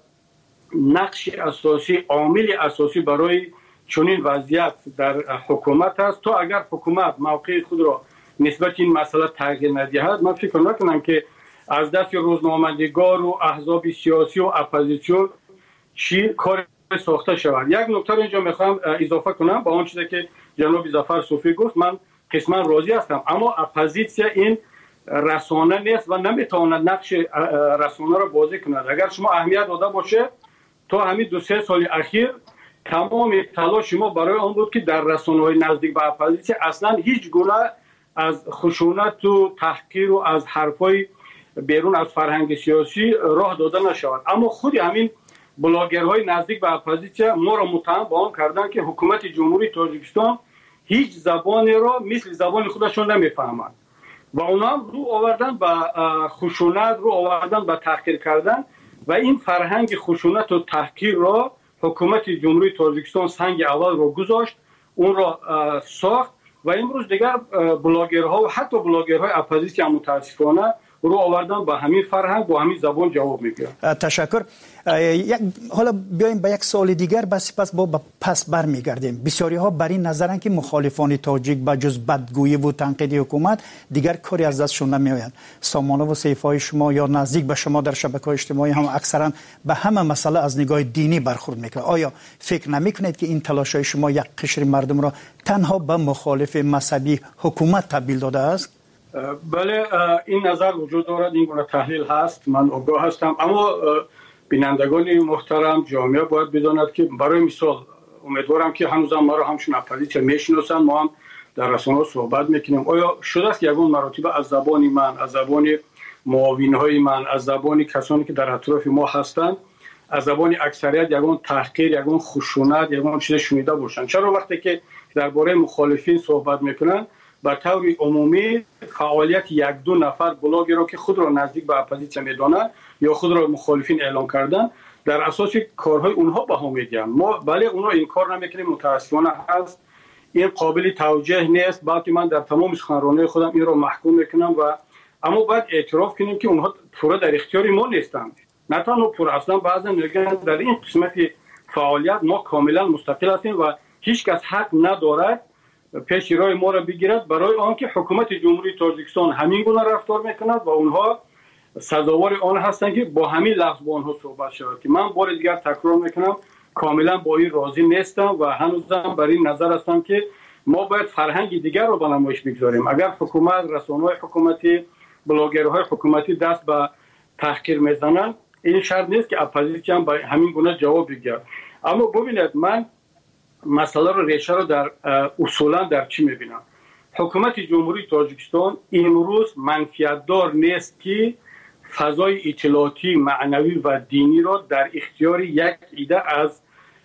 نقش اساسی، عامل اساسی برای چنین وضعیت در حکومت است. تا اگر حکومت موقع خود را نسبت این مسئله تغییر ندهد، من فکر نکنم که از دست روزنامه‌نگار و احزاب سیاسی و اپوزیسیون چی کار ساخته شود. یک نکته اینجا میخوام اضافه کنم به اون چیزی که جناب ظفر صوفی گفت. من قسما راضی هستم، اما اپوزیسیون این رسانه نیست و نمیتواند نقش رسانه را بازی کند. اگر شما اهمیت داده باشه، تا همین دو سه سال اخیر تمام تلاش ما برای آن بود که در رسانه‌های نزدیک به اپوزیسیون اصلا هیچ گونه از خشونت و تحقیر و از حرفای بیرون از فرهنگ سیاسی راه داده نشود. اما خود همین بلاگرهای نزدیک به اپوزیسیون ما را متهم به آن کردند که حکومت جمهوری تاجیکستان هیچ زبانی را مثل زبان خودشون نمیفهمند و اونا هم رو آوردن به خشونت، رو آوردن به تحقیر کردن و این فرهنگ خشونت و تحقیر را حکومت جمهوری تاجیکستان سنگ اول را گذاشت، اون را ساخت و امروز دیگر بلاگرها و حتی بلاگرهای اپوزیسیون متاسفانه رو آوردن با همین فرهنگ، با همین زبان جواب میگیرن. تشکر. حالا بیایم به یک سوال دیگر، بس پس با پس برمیگردیم. بسیاری ها بر این نظرن که مخالفان تاجیک با جز بدگویی و تنقید حکومت دیگر کاری از دستشون نمیآید. سامانه و صحیفه‌های شما یا نزدیک به شما در شبکه‌های اجتماعی هم اکثرا به همه مسئله از نگاه دینی برخورد میکنه. آیا فکر نمیکنید که این تلاش‌های شما یک قشر مردم را تنها به مخالف مذهبی حکومت تبدیل داده است؟ بله، این نظر وجود دارد، این گونه تحلیل هست، من آگاه هستم، اما بینندگان محترم، جامعه باید بداند که برای مثال امیدوارم که هنوزم ما را همچون اپوزیسیون میشناسن، ما هم در رسانه‌ها صحبت میکنیم. آیا شده است که یگان مراتب از زبان من، از زبان معاونهای من، از زبان کسانی که در اطراف ما هستند، از زبان اکثریت یگان تحقیر، یگان خشونت، یگان چیز شنیده باشن؟ چرا وقتی که درباره مخالفین صحبت میکنن به طور عمومی فعالیت یک دو نفر بلاگر را که خود را نزدیک به اپوزیسیون میدانند یا خود را مخالفین اعلام کردن، در اساس کارهای اونها بها میدیم؟ ما بله اونها این کار نمیکنیم، متاسفانه هست، این قابل توجیه نیست، بلکه من در تمام سخنرانی خودم این را محکوم میکنم و اما باید اعتراف کنیم که اونها پورا در اختیار ما نیستند. نه تنها پورا، اصلا بعضی میگن در این قسمت فعالیت ما کاملا مستقل هستیم و هیچ کس حق ندارد پیش روی ما را بگیرد برای آنکه حکومت جمهوری تاجیکستان همین گونه رفتار میکند و اونها سزاوار آن هستند که با همین لفظ با آنها صحبت شود. که من بار دیگر تکرار میکنم کاملا با این راضی نیستم و هنوزم بر این نظر هستم که ما باید فرهنگ دیگر رو به نمایش بگذاریم. اگر حکومت، رسانه‌های حکومتی، بلاگرهای حکومتی دست به تحقیر میزنند، این شرط نیست که اپوزیسیون با همین گونه جواب بگیرد. اما ببینید من مسئله رو ریشه رو در اصولا در چی میبینم. حکومت جمهوری تاجیکستان امروز منفیت دار نیست که فضای اطلاعاتی، معنوی و دینی را در اختیار یک عده از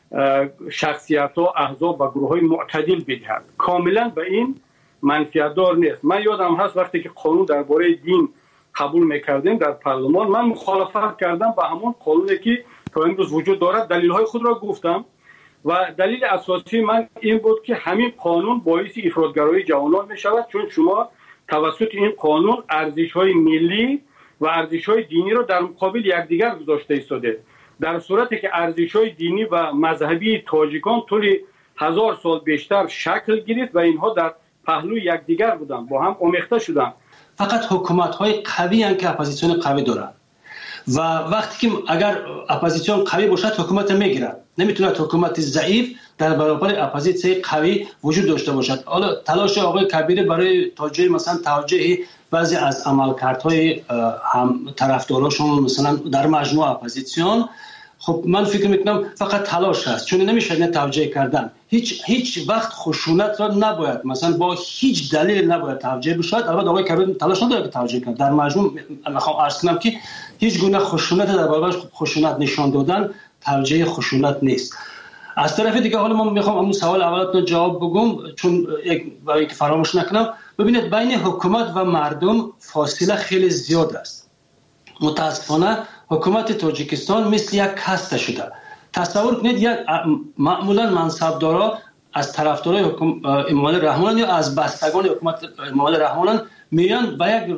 شخصیت ها، احزاب و گروه های معتدل بدهد. کاملا به این منفیت دار نیست. من یادم هست وقتی که قانون درباره دین قبول میکردیم در پارلمان، من مخالفت کردم با همون قانونی که تا امروز وجود دارد. دلیل های خود را گفتم و دلیل اساسی من این بود که همین قانون باعث افراطگرایی جوانان می شود، چون شما توسط این قانون ارزش های ملی و ارزش های دینی را در مقابل یکدیگر گذاشته ایستاده. در صورتی که ارزش های دینی و مذهبی تاجیکان طول هزار سال بیشتر شکل گرفت و اینها در پهلوی یکدیگر بودند، با هم آمیخته شدند. فقط حکومت های قوی هستند که اپوزیسیون قوی دارند و وقتی که اگر اپوزیسیون قوی باشد حکومت میگیرد، نمیتونه حکومت ضعیف در برابر اپوزیسیون قوی وجود داشته باشد. حالا تلاش آقای کبیر برای توجیه مثلا توجیه بعضی از عملکردهای هم طرفداراشون مثلا در مجموعه اپوزیسیون، خب من فکر میکنم فقط تلاش هست، چون نمیشه نه توجیه کردن. هیچ هیچ وقت خشونت را نباید مثلا با هیچ دلیل نباید توجیه بشود. البته آقای کبیر تلاش نداره که توجیه کنه. در مجموع میخوام عرض کنم که هیچ گونه خشونت در برابر خشونت نشان دادن توجیه خشونت نیست. از طرف دیگه حالا من میخوام همون سوال اولتون جواب بگم، چون برای اینکه فراموش نکنم. ببینید بین حکومت و مردم فاصله خیلی زیاد است. متاسفانه حکومت تاجیکستان مثل یک کاسته شده. تصور کنید یک معمولا منصبدارا از طرفدارای حکومت امام رحمان یا از بستگان حکومت امام رحمان میان به یک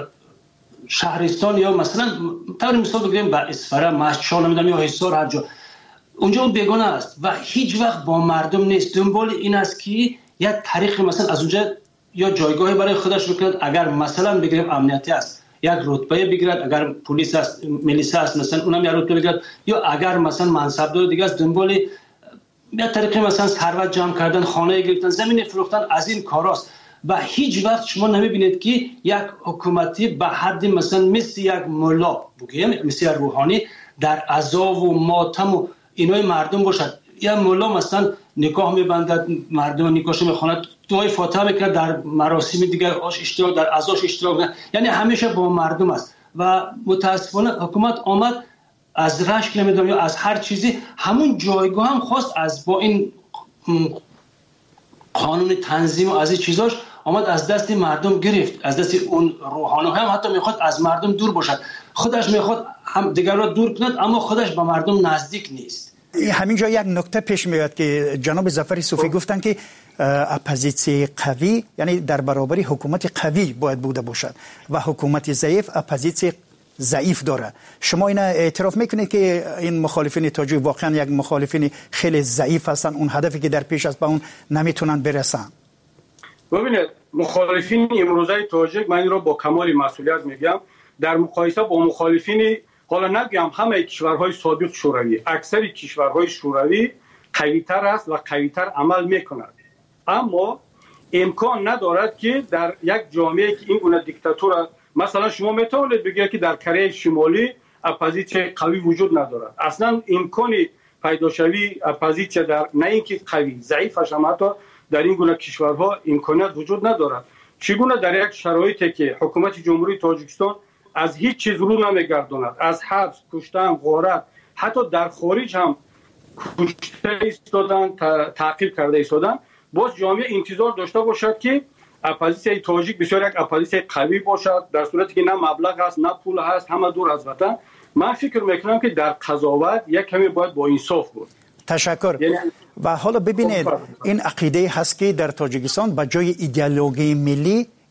شهرستان یا مثلا طور مثال بگیریم به اسفره، مشهد، نمیدونم یا حصار، هر جا اونجا اون بیگانه است و هیچ وقت با مردم نیست. دنبال این است که یک طریق مثلا از اونجا یا جایگاهی برای خودش بکنه. اگر مثلا بگیریم امنیتی است یک رتبه بگیرد، اگر پلیس است، میلیسا است مثلا اونم یک رتبه بگیرد، یا اگر مثلا منصبدار دیگه است دنبال یک طریق مثلا ثروت جمع کردن، خانه گرفتن، زمین فروختن، از این کاراست. و هیچ وقت شما نمیبینید که یک حکومتی به حد مثلا مثل یک مولا بگیم مثل یک روحانی در عذاب و ماتم و اینای مردم باشد. یا مولا مثلا نکاح میبندد، مردم نکاحش میخواند، دعای فاتحه میکنه، در مراسم دیگر اشتراک، در عزاش اشتراک میکنه، یعنی همیشه با مردم است. و متاسفانه حکومت آمد از رشک نمیدونم یا از هر چیزی همون جایگاه هم خواست از با این قانون تنظیم و از این چیزاش آمد از دست مردم گرفت، از دست اون روحانی هم حتی میخواد از مردم دور باشد. خودش میخواد هم دیگر را دور کند اما خودش به مردم نزدیک نیست. همینجا یک نکته پیش میاد که جناب ظفر صوفی گفتن که اپوزیسیون قوی یعنی در برابر حکومت قوی باید بوده باشد و حکومت ضعیف اپوزیسیون ضعیف داره. شما اینا اعتراف میکنید که این مخالفین تاجیک واقعا یک مخالفین خیلی ضعیف هستن، اون هدفی که در پیش است به اون نمیتونن برسن؟ ببینید مخالفین امروزه تاجیک، من این رو با کمال مسئولیت میگم، در مقایسه با مخالفین حالا نگم همه کشورهای سابق شوروی، اکثر کشورهای شوروی قوی‌تر است و قوی‌تر عمل میکند، اما امکان ندارد که در یک جامعه که این گونه دیکتاتور، مثلا شما میتونید بگید که در کره شمالی اپوزیسیون قوی وجود ندارد. اصلا امکانی پیدا شوی اپوزیسیون در نه اینکه قوی، ضعیفش هم حتی در این گونه کشورها امکانات وجود ندارد. چگونه در یک شرایطی که حکومت جمهوری تاجیکستان از هیچ چیز رو نمیگرداند، از حبس، کشتن، غارت، حتی در خارج هم کشته ایستادن، تعقیب کرده ایستادن، باز جامعه انتظار داشته باشد که اپوزیسیون تاجیک بسیار یک اپوزیسیون قوی باشد، در صورتی که نه مبلغ هست نه پول هست، همه دور از وطن. من فکر میکنم که در قضاوت یک کمی باید با انصاف بود. تشکر. یعنی و حالا ببینید این عقیده هست که در تاجیکستان به جای ایدئولوژی ملی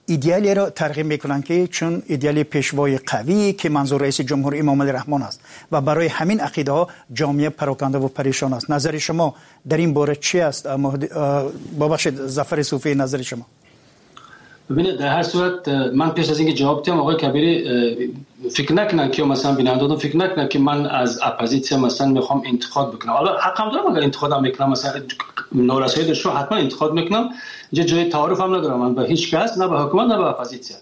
ایدئالی را ترغیب میکنند که چون ایدئال پیشوای قوی که منظور رئیس جمهور امام علی رحمان است و برای همین عقیده ها جامعه پراکنده و پریشان است. نظر شما در این باره چی است؟ بابخشید ظفر صوفی، نظر شما؟ ببینید در هر صورت من پیش از اینکه جواب بدم آقای کبیری فکر نکنن که مثلا بینندگان فکر نکنن که من از اپوزیسیون مثلا میخوام انتقاد بکنم. حالا حقم دارم اگر انتقادم میکنم مثلا نارسایی داشته حتما انتقاد میکنم. اینجا جای تعارف هم ندارم من به هیچ کس، نه به حکومت نه به اپوزیسیون.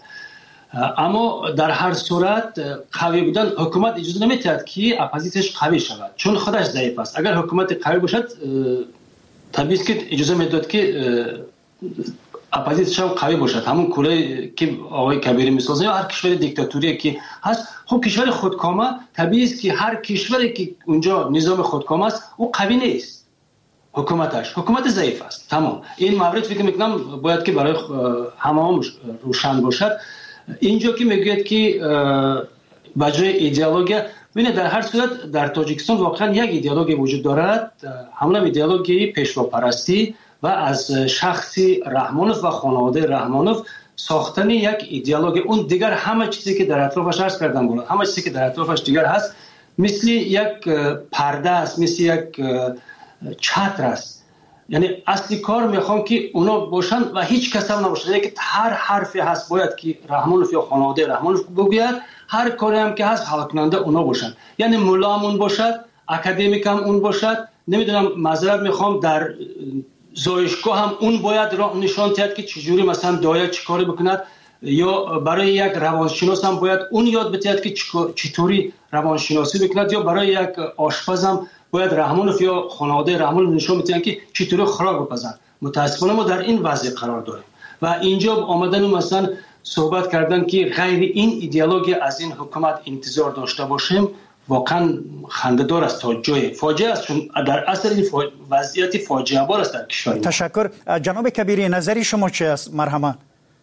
اما در هر صورت قوی بودن حکومت اجازه نمیدهد که اپوزیسیونش قوی شود چون خودش ضعیف است. اگر حکومت قوی باشد طبیعی است که اجازه میداد که اپوزیسیون قوی باشد. همون کوره که آقای کبیری میسازه یا هر کشور دیکتاتوری که هست، خب کشور خودکامه طبیعی است که هر کشوری که اونجا نظام خودکامه است او قوی نیست، حکومتش حکومت ضعیف است. تمام این مورد فکر میکنم باید که برای همه هم روشن باشد. اینجا که میگوید که بجای ایدئولوژی، ببینید در هر صورت در تاجیکستان واقعا یک ایدئولوژی وجود دارد، همون ایدئولوژی پیشواپرستی و از شخصی رحمانوف و خانواده رحمانوف ساختن یک ایدئولوژی. اون دیگر همه چیزی که در اطرافش عرض کردم بود، همه چیزی که در اطرافش دیگر هست مثل یک پرده است، مثل یک چتر است. یعنی اصلی کار میخوام که اونا باشن و هیچ کس هم نباشه. یعنی که هر حرفی هست باید که رحمانوف یا خانواده رحمانوف بگوید، هر کاری هم که هست حل کننده اونا باشن. یعنی مولا هم اون باشد، اکادمیک هم اون باشد، نمیدونم معذرت میخوام در زایشگاه هم اون باید را نشان دهد که چجوری مثلا دایه چی کاری بکند، یا برای یک روانشناس هم باید اون یاد بدهد که چطوری روانشناسی بکند، یا برای یک آشپز هم باید رحمانوف یا خانواده رحمانوف نشان بدهند که چطوری خوراک بپزند. متاسفانه ما در این وضع قرار داریم و اینجا آمدن مثلا صحبت کردن که غیر این ایدئولوژی از این حکومت انتظار داشته باشیم واقعا خنده‌دار است تا جای فاجعه است، چون در اصل این وضعیت فاجعه بار است در کشور. تشکر. جناب کبیری نظری شما چه است؟ مرحبا.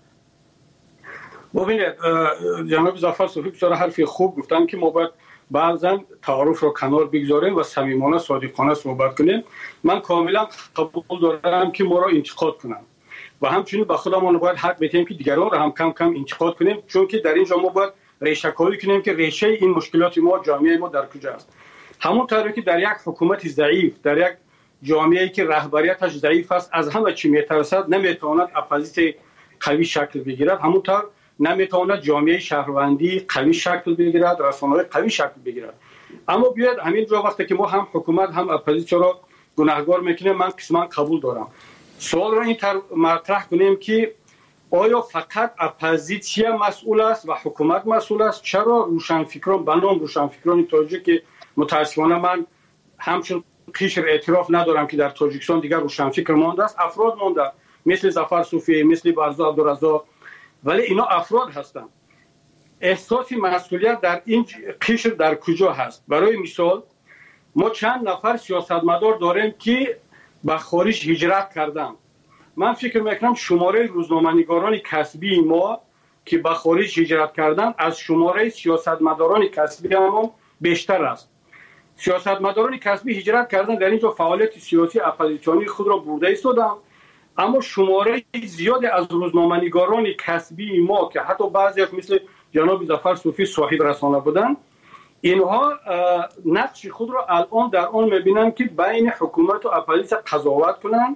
ببینید جناب ظفر صوفی بسیار حرف خوب گفتن که ما باید بعضا تعارف رو کنار بگذاریم و صمیمانه صادقانه صحبت کنیم. من کاملا قبول دارم که ما را انتقاد کنن و همچنین به خودمون باید حق بدیم که دیگران را هم کم کم انتقاد کنیم، چون که در اینجا ما باید ریشه کاری کنیم که ریشه این مشکلات ما جامعه ما در کجا است. همون طوری که در یک حکومت ضعیف، در یک جامعه‌ای که رهبریتش ضعیف است، از همه چی میترسد، نمیتواند اپوزیسیون قوی شکل بگیرد، همونطور نمیتواند جامعه شهروندی قوی شکل بگیرد، رسانه‌های قوی شکل بگیرد. اما بیاید همینجا وقتی که ما هم حکومت هم اپوزیسیون را گناهکار میکنیم، من قسما قبول دارم. سوال را این مطرح کنیم که آیا فقط اپوزیسیون مسئول است و حکومت مسئول است؟ چرا روشنفکران به نام روشنفکران تاجیک که متاسفانه من همچون قشر اعتراف ندارم که در تاجیکستان دیگر روشنفکر مانده است، افراد مانده مثل ظفر صوفی، مثل برزا عبدالرزاق، ولی اینا افراد هستند. احساس مسئولیت در این قشر در کجا هست؟ برای مثال ما چند نفر سیاستمدار داریم که به خارج هجرت کردن. من فکر میکنم شماره روزنامه‌نگاران کسبی ما که به خارج هجرت کردن از شماره سیاستمداران کسبی ما بیشتر است. سیاستمداران کسبی هجرت کردن، در اینجا فعالیت سیاسی اپوزیسیونی خود را برده ایستادند، اما شماره زیادی از روزنامه‌نگاران کسبی ما که حتی بعضی مثل جناب ظفر صوفی صاحب رسانه بودند، اینها نقش خود را الان در آن می‌بینند که بین حکومت و اپوزیسیون قضاوت کنند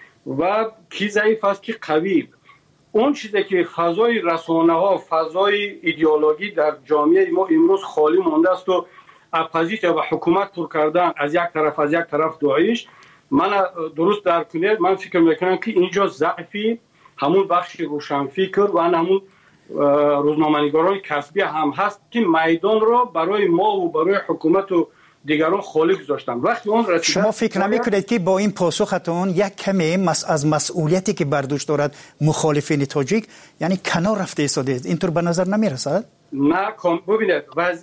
و کی ضعیف است کی قوی. اون چیزی که فضای رسانه‌ها، فضای ایدئولوژی در جامعه ما امروز خالی مانده است و اپوزیسیون و حکومت پر کردن از یک طرف از یک طرف داعش، من درست در کنید من فکر میکنم که اینجا ضعفی همون بخش روشنفکر و همون روزنامه‌نگاران کسبی هم هست که میدان را برای ما و برای حکومت و دیگران خالی گذاشتن. وقتی اون رسیدن، شما فکر نمی‌کنید که با این پاسختون یک کمی مس از مسئولیتی که بر دوش دارد مخالفین تاجیک یعنی کنار رفته ایستاده؟ اینطور به نظر نمی‌رسد؟ نه، ببینید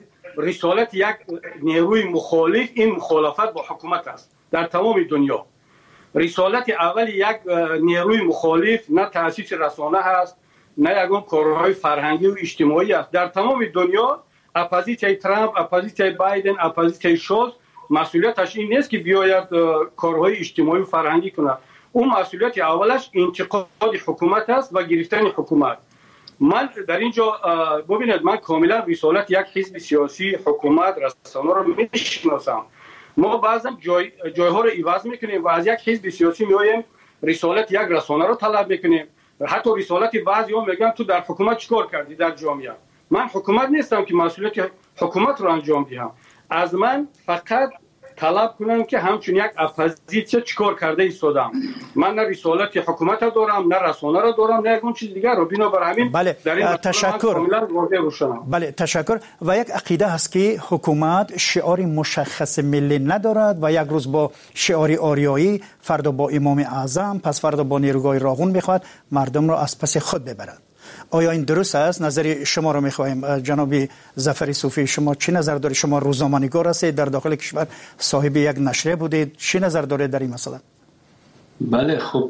رسالت یک نیروی مخالف این مخالفت با حکومت است در تمام دنیا. رسالت اول یک نیروی مخالف نه تأسیس رسانه هست، نه یگان کارهای فرهنگی و اجتماعی است. در تمام دنیا اپوزیسیون ترامپ، اپوزیسیون بایدن، اپوزیسیون شولز مسئولیتش این نیست که بیاید کارهای اجتماعی و فرهنگی کنه. اون مسئولیت اولش انتقاد حکومت است و گرفتن حکومت. من در اینجا ببینید من کاملا رسالت یک حزب سیاسی، حکومت، رسانه رو میشناسم. ما بعضی جای جایها رو عوض میکنیم و از یک حزب سیاسی میایم رسالت یک رسانه رو طلب میکنیم. حتی رسالت بعضی‌ها میگن تو در حکومت چیکار کردی در جامعه. من حکومت نیستم که مسئولیت حکومت رو انجام دهم. از من فقط طلب کنم که همچون یک اپوزیسیون چیکار کرده ایستادم. من نه رسالت حکومت دارم، نه رسانه را دارم، نه اون چیز دیگر رو. بنابر همین بله. در این تشکر. بله تشکر. و یک عقیده هست که حکومت شعار مشخص ملی ندارد و یک روز با شعار آریایی، فردا با امام اعظم، پس فردا با نیروگاه راغون میخواد مردم را از پس خود ببرد. آیا این درست است؟ نظر شما رو میخواهیم. جناب ظفر صوفی، شما چی نظر دارید؟ شما روزنامه‌نگار هستید، در داخل کشور صاحب یک نشریه بودید، چی نظر دارید در این مسئله؟ بله خب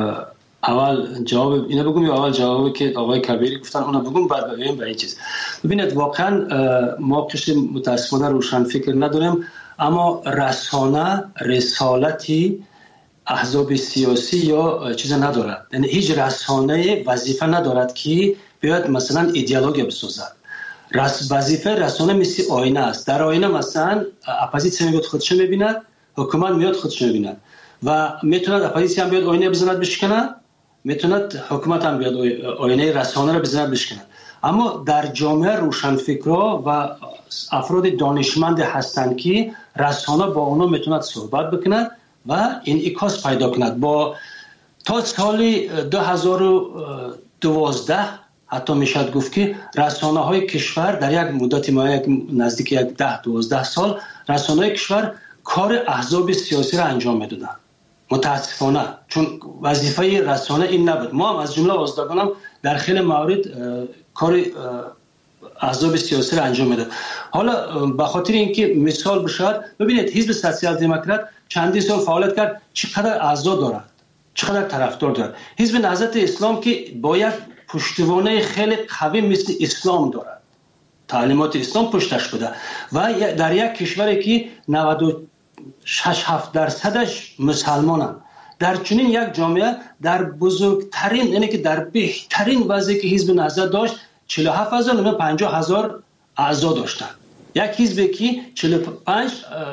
اول جواب اینا بگم یا اول جوابی که آقای کبیری گفتن اونا بگم بعد بگیم به این چیز. ببینید واقعا ما قشر متاسفانه روشن فکر نداریم، اما رسانه رسالتی احزاب سیاسی یا چیز ندارد. یعنی هیچ رسانه وظیفه ندارد که بیاد مثلا ایدئولوژی بسازد. رس وظیفه رسانه مثل آینه است. در آینه مثلا اپوزیسیون میاد خودش میبیند، حکومت میاد خودش میبیند و میتوند اپوزیسیون بیاد آینه بزند بشکنه، میتوند حکومت هم بیاد آینه رسانه را بزند بشکنه. اما در جامعه روشنفکرا و افراد دانشمند هستند که رسانه با اونا میتوند صحبت بکنه و انعکاس پیدا کند. با تا سال دو هزار و دوازده حتی میشد گفت که رسانه های کشور در یک مدت ما یک نزدیک یک ده دوازده سال رسانه های کشور کار احزاب سیاسی را انجام میدادن. متاسفانه چون وظیفه رسانه این نبود. ما هم از جمله آزادگانم در خیلی موارد کار احزاب سیاسی را انجام میداد. حالا به خاطر اینکه مثال بشود، ببینید حزب سوسیال دموکرات چندین سال فعالیت کرد، چقدر اعضا دارد، چقدر طرفدار دارد. حزب نهضت اسلام که باید پشتوانه خیلی قوی مثل اسلام دارد، تعلیمات اسلام پشتش بوده و در یک کشوری که نود و شش هفت درصدش مسلمانند، در چنین یک جامعه در بزرگترین یعنی که در بهترین وضعی که حزب نهضت داشت چهل و هفت هزار و پنجاه هزار اعضا داشتند. یک حزبی که چهل و پنج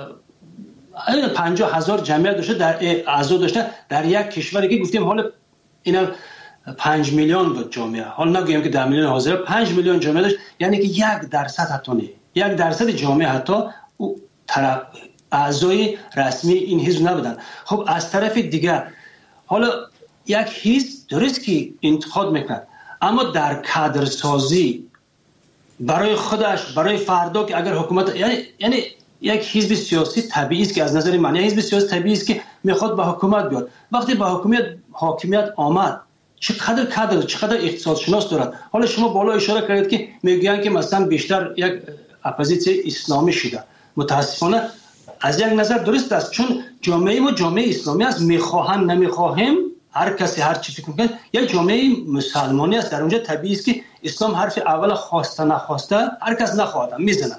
پنجاه هزار جمعیت داشته در اعضا داشته در یک کشوری که گفتیم حالا اینا پنج میلیون بود جامعه، حالا نگویم که ده میلیون حاضر، پنج میلیون جامعه داشت، یعنی که یک درصد حتی نه یک درصد جامعه حتی طرف اعضای رسمی این حزب نبودن. خب از طرف دیگر حالا یک حزب درست که انتخاب میکرد، اما در کادر سازی برای خودش برای فردا که اگر حکومت یعنی یعنی یک حزب سیاسی طبیعی است که از نظر من حزب سیاسی طبیعی است که میخواد به حکومت بیاد. وقتی به حکومت حاکمیت آمد چقدر کادر چقدر اقتصاد شناس دارد. حالا شما بالا اشاره کردید که میگن که مثلا بیشتر یک اپوزیسیون اسلامی شده. متاسفانه از یک نظر درست است، چون جامعه ما جامعه اسلامی است، میخواهم نمیخواهم هر کسی هر چی فکر میکنه یک جامعه مسلمانی است. در اونجا طبیعی است که اسلام حرف اول خواسته نخواسته هر کس نخواهد میزنه.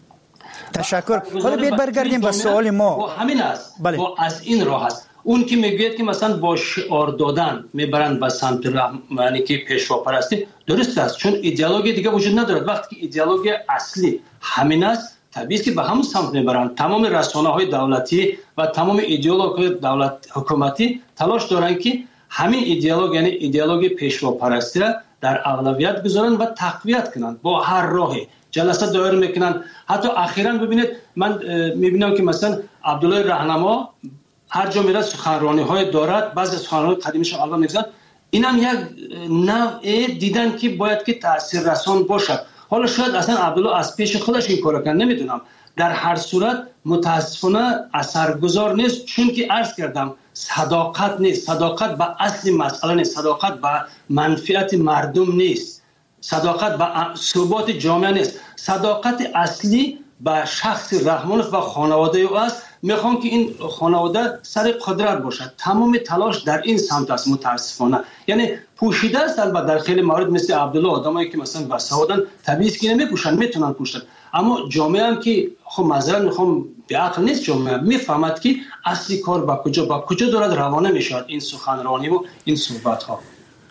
تشکر. حالا بیاید برگردیم به سوال ما. همین است. بله. با از این راه است. اون که میگوید که مثلا با شعار دادن میبرند به سمت یعنی که پیشوا پرستی، درست است، چون ایدئولوژی دیگه وجود ندارد. وقتی که ایدئولوژی اصلی همین است طبیعی است که به همون سمت میبرند. تمام رسانه‌های دولتی و تمام ایدئولوژی دولت حکومتی تلاش دارند که همین ایدئولوژی یعنی ایدئولوژی پیشوا پرستی را در اولویت بذارند و تقویت کنند با هر راهی. جلسه دایر میکنند. حتی اخیراً ببینید من میبینم که مثلا عبدالله راهنما هر جا میره سخنرانی های دارد، بعضی سخنرانی قدیمیش الان میگذارد، این هم یک نوع دیدن که باید که تاثیر رسان باشد. حالا شاید اصلا عبدالله از پیش خودش این کارو کنه، نمیدونم. در هر صورت متاسفانه اثرگذار نیست، چون که عرض کردم صداقت نیست. صداقت به اصل مسئله نیست، صداقت به منفعت مردم نیست، صداقت به ثبات جامعه نیست. صداقت اصلی به شخص رحمانov و خانواده او است. میخوام که این خانواده سر قدرت باشد. تمام تلاش در این سمت است. متاسفانه یعنی پوشیده است. البته در خیلی موارد مثل عبدالله آدمایی که مثلا بسودن طبیعی است که نمیپوشن، میتونن پوشن، اما جامعه هم که خب معذرت میخوام به عقل نیست، جامعه میفهمد که اصلی کار با کجا با کجا دارد روانه میشود این سخنرانی و این صحبت ها.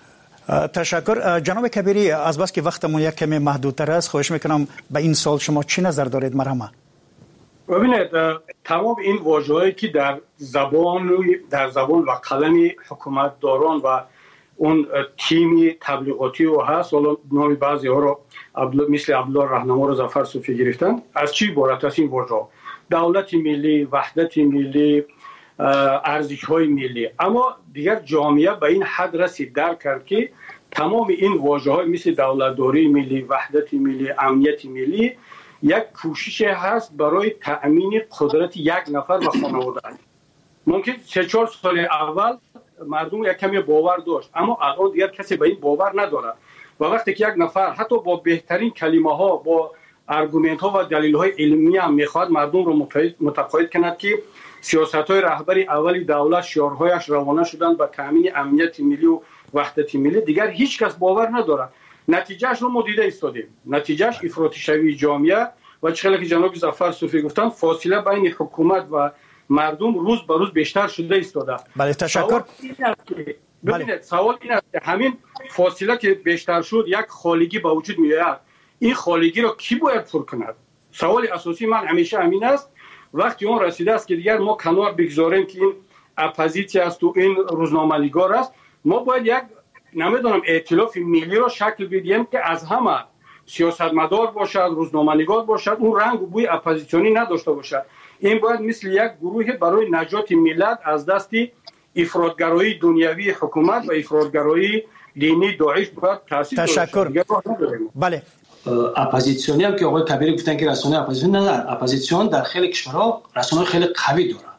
تشکر جناب کبیری. از بس که وقتمون یک کمی محدودتر است خواهش میکنم به این سال شما چی نظر دارید؟ مرحمه. ببینید تمام این واژه‌هایی که در زبان در زبان و قلم حکومتداران و اون تیم تبلیغاتی و هست، حالا نام بعضی ها رو مثل عبدالله راهنما رو ظفر صوفی گرفتن، از چی عبارت است این واژه‌ها؟ دولت ملی، وحدت ملی، ارزش‌های ملی. اما دیگر جامعه به این حد رسید درک کرد که تمام این واژه‌های مثل دولتداری ملی، وحدت ملی، امنیت ملی یک کوشش هست برای تأمین قدرت یک نفر و خانواده. ممکن سه چهار سال اول مردم یک کمی باور داشت، اما الان دیگر کسی به این باور نداره و وقتی که یک نفر حتی با بهترین کلمه ها، با ارگومنت ها و دلیل های علمی هم میخواد مردم رو متقاعد کند که سیاست های رهبری اولی دولت شعارهایش روانه شدن به تامین امنیت ملی و وحدت ملی، دیگر هیچ کس باور نداره. نتیجهش رو ما دیده ایستادیم. نتیجهش افراطی شوی جامعه و چه که جناب ظفر صوفی گفتن فاصله بین حکومت و مردم روز به روز بیشتر شده ایستاده. بله تشکر. ببینید سوال این است که همین فاصله که بیشتر شد یک خالگی به وجود میاد. این خالگی را کی باید پر کند؟ سوال اساسی من همیشه همین است. وقتی اون رسیده است که دیگر ما کنار بگذاریم که این اپوزیسیون است و این روزنامه‌نگار است، ما باید یک نمیدونم ائتلاف ملی را شکل بدیم که از همه سیاستمدار باشد، روزنامه‌نگار باشد، اون رنگ و بوی اپوزیسیونی نداشته باشد. این باید مثل یک گروه برای نجات ملت از دست افراطگرایی دنیوی حکومت و افراطگرایی دینی داعش باید تأسیس تشکر. بله اپوزیسیونی هم که آقای کبیری گفتن که رسانه اپوزیسیون نه، اپوزیسیون در خیلی کشورها رسانه خیلی قوی داره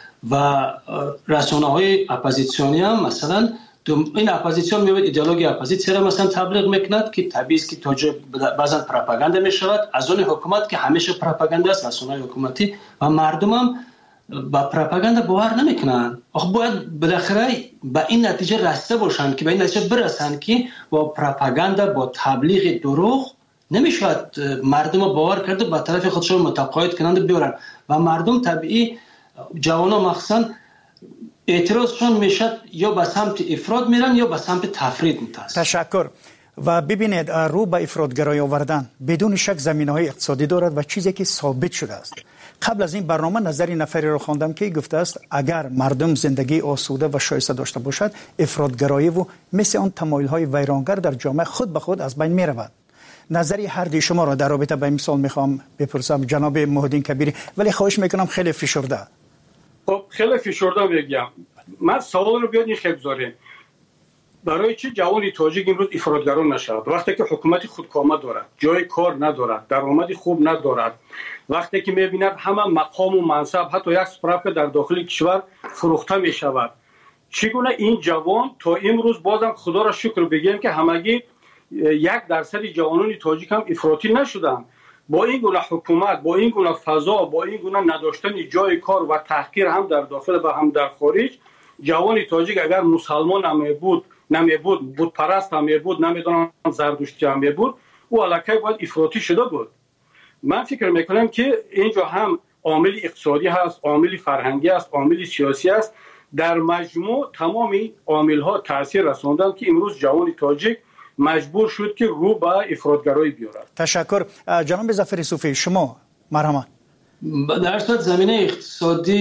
و رسانه های اپوزیسیونی هم مثلا این اپوزیسیون میاد ایدئولوژی اپوزیسیون را مثلا تبلیغ میکند که طبیعی است که توجه بعضا پروپاگاندا میشود از اون حکومت که همیشه پروپاگاندا است، رسانه حکومتی و مردم هم با پروپاگاندا باور نمیکنن. آخه باید بالاخره به این نتیجه رسیده باشن که به این نتیجه برسن که با پروپاگاندا با تبلیغ دروغ نمیشود مردم باور کرده به طرف خودشون متقاعد کنند بیارن و مردم طبیعی جوانان مخصوصا اعتراضشون میشد یا به سمت افراط میرن یا به سمت تفرید میتاست. تشکر. و ببینید رو به افراطگرایی آوردن بدون شک زمینه‌های اقتصادی دارد و چیزی که ثابت شده است. قبل از این برنامه نظری نفری رو خواندم که گفته است اگر مردم زندگی آسوده و شایسته داشته باشد افراطگرایی و مثل آن تمایل‌های ویرانگر در جامعه خود به خود از بین میرود. نظری هر دوی شما را در رابطه با این مثال میخوام بپرسم جناب محمدین کبیری، ولی خواهش میکنم خیلی فشرده. خب خیلی فشرده بگم. من سوال رو بیاد این خیلی بذاریم. برای چه جوانی تاجیک امروز افراطگران نشود وقتی که حکومتی خودکامه دارد، جای کار ندارد، درآمدی خوب ندارد، وقتی که میبیند همه مقام و منصب حتی یک سپراف در داخل کشور فروخته میشود؟ چگونه این جوان تا امروز بازم خدا را شکر بگیم که همگی یک درصد جوانان تاجیک هم افراطی نشدن؟ با این گونه حکومت، با این گونه فضا، با این گونه نداشتن جای کار و تحقیر هم در داخل و هم در خارج، جوان تاجیک اگر مسلمان هم بود نمی بود، بود پرست هم بود، نمیدونم زردشتی هم بود، او علاقه باید افراطی شده بود. من فکر میکنم که اینجا هم عامل اقتصادی هست، عامل فرهنگی هست، عامل سیاسی هست. در مجموع تمامی عامل ها تاثیر رساندن که امروز جوان تاجیک مجبور شد که رو به افراطگرایی بیارد. تشکر. جناب ظفر صوفی شما مرحمت. در صورت زمینه اقتصادی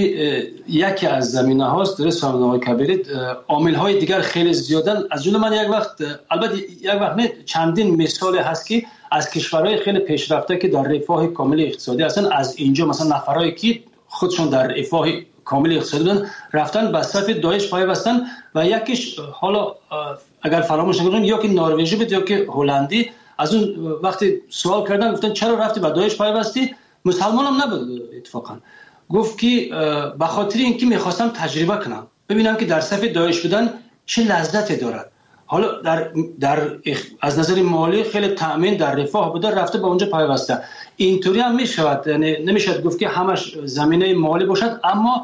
یکی از زمینه هاست، درست فرمودن آقای کبیری. عامل های دیگر خیلی زیادن، از جمله من یک وقت البته یک وقت نه چندین مثال هست که از کشورهای خیلی پیشرفته که در رفاه کامل اقتصادی هستن، از اینجا مثلا نفرایی که خودشون در رفاه کامل اقتصادی بودن رفتن به صف داعش پیوستن و یکیش حالا اگر فراموش نکنیم یا که نروژی بود یا که هلندی، از اون وقتی سوال کردن گفتن چرا رفتی به داعش پیوستی؟ مسلمان هم نبود اتفاقا، گفت که به خاطر اینکه میخواستم تجربه کنم ببینم که در صف داعش بودن چه لذتی دارد. حالا در, در از نظر مالی خیلی تأمین در رفاه بوده، رفته به اونجا پیوسته. اینطوری هم میشود، یعنی نمیشود گفت که همش زمینه مالی باشد، اما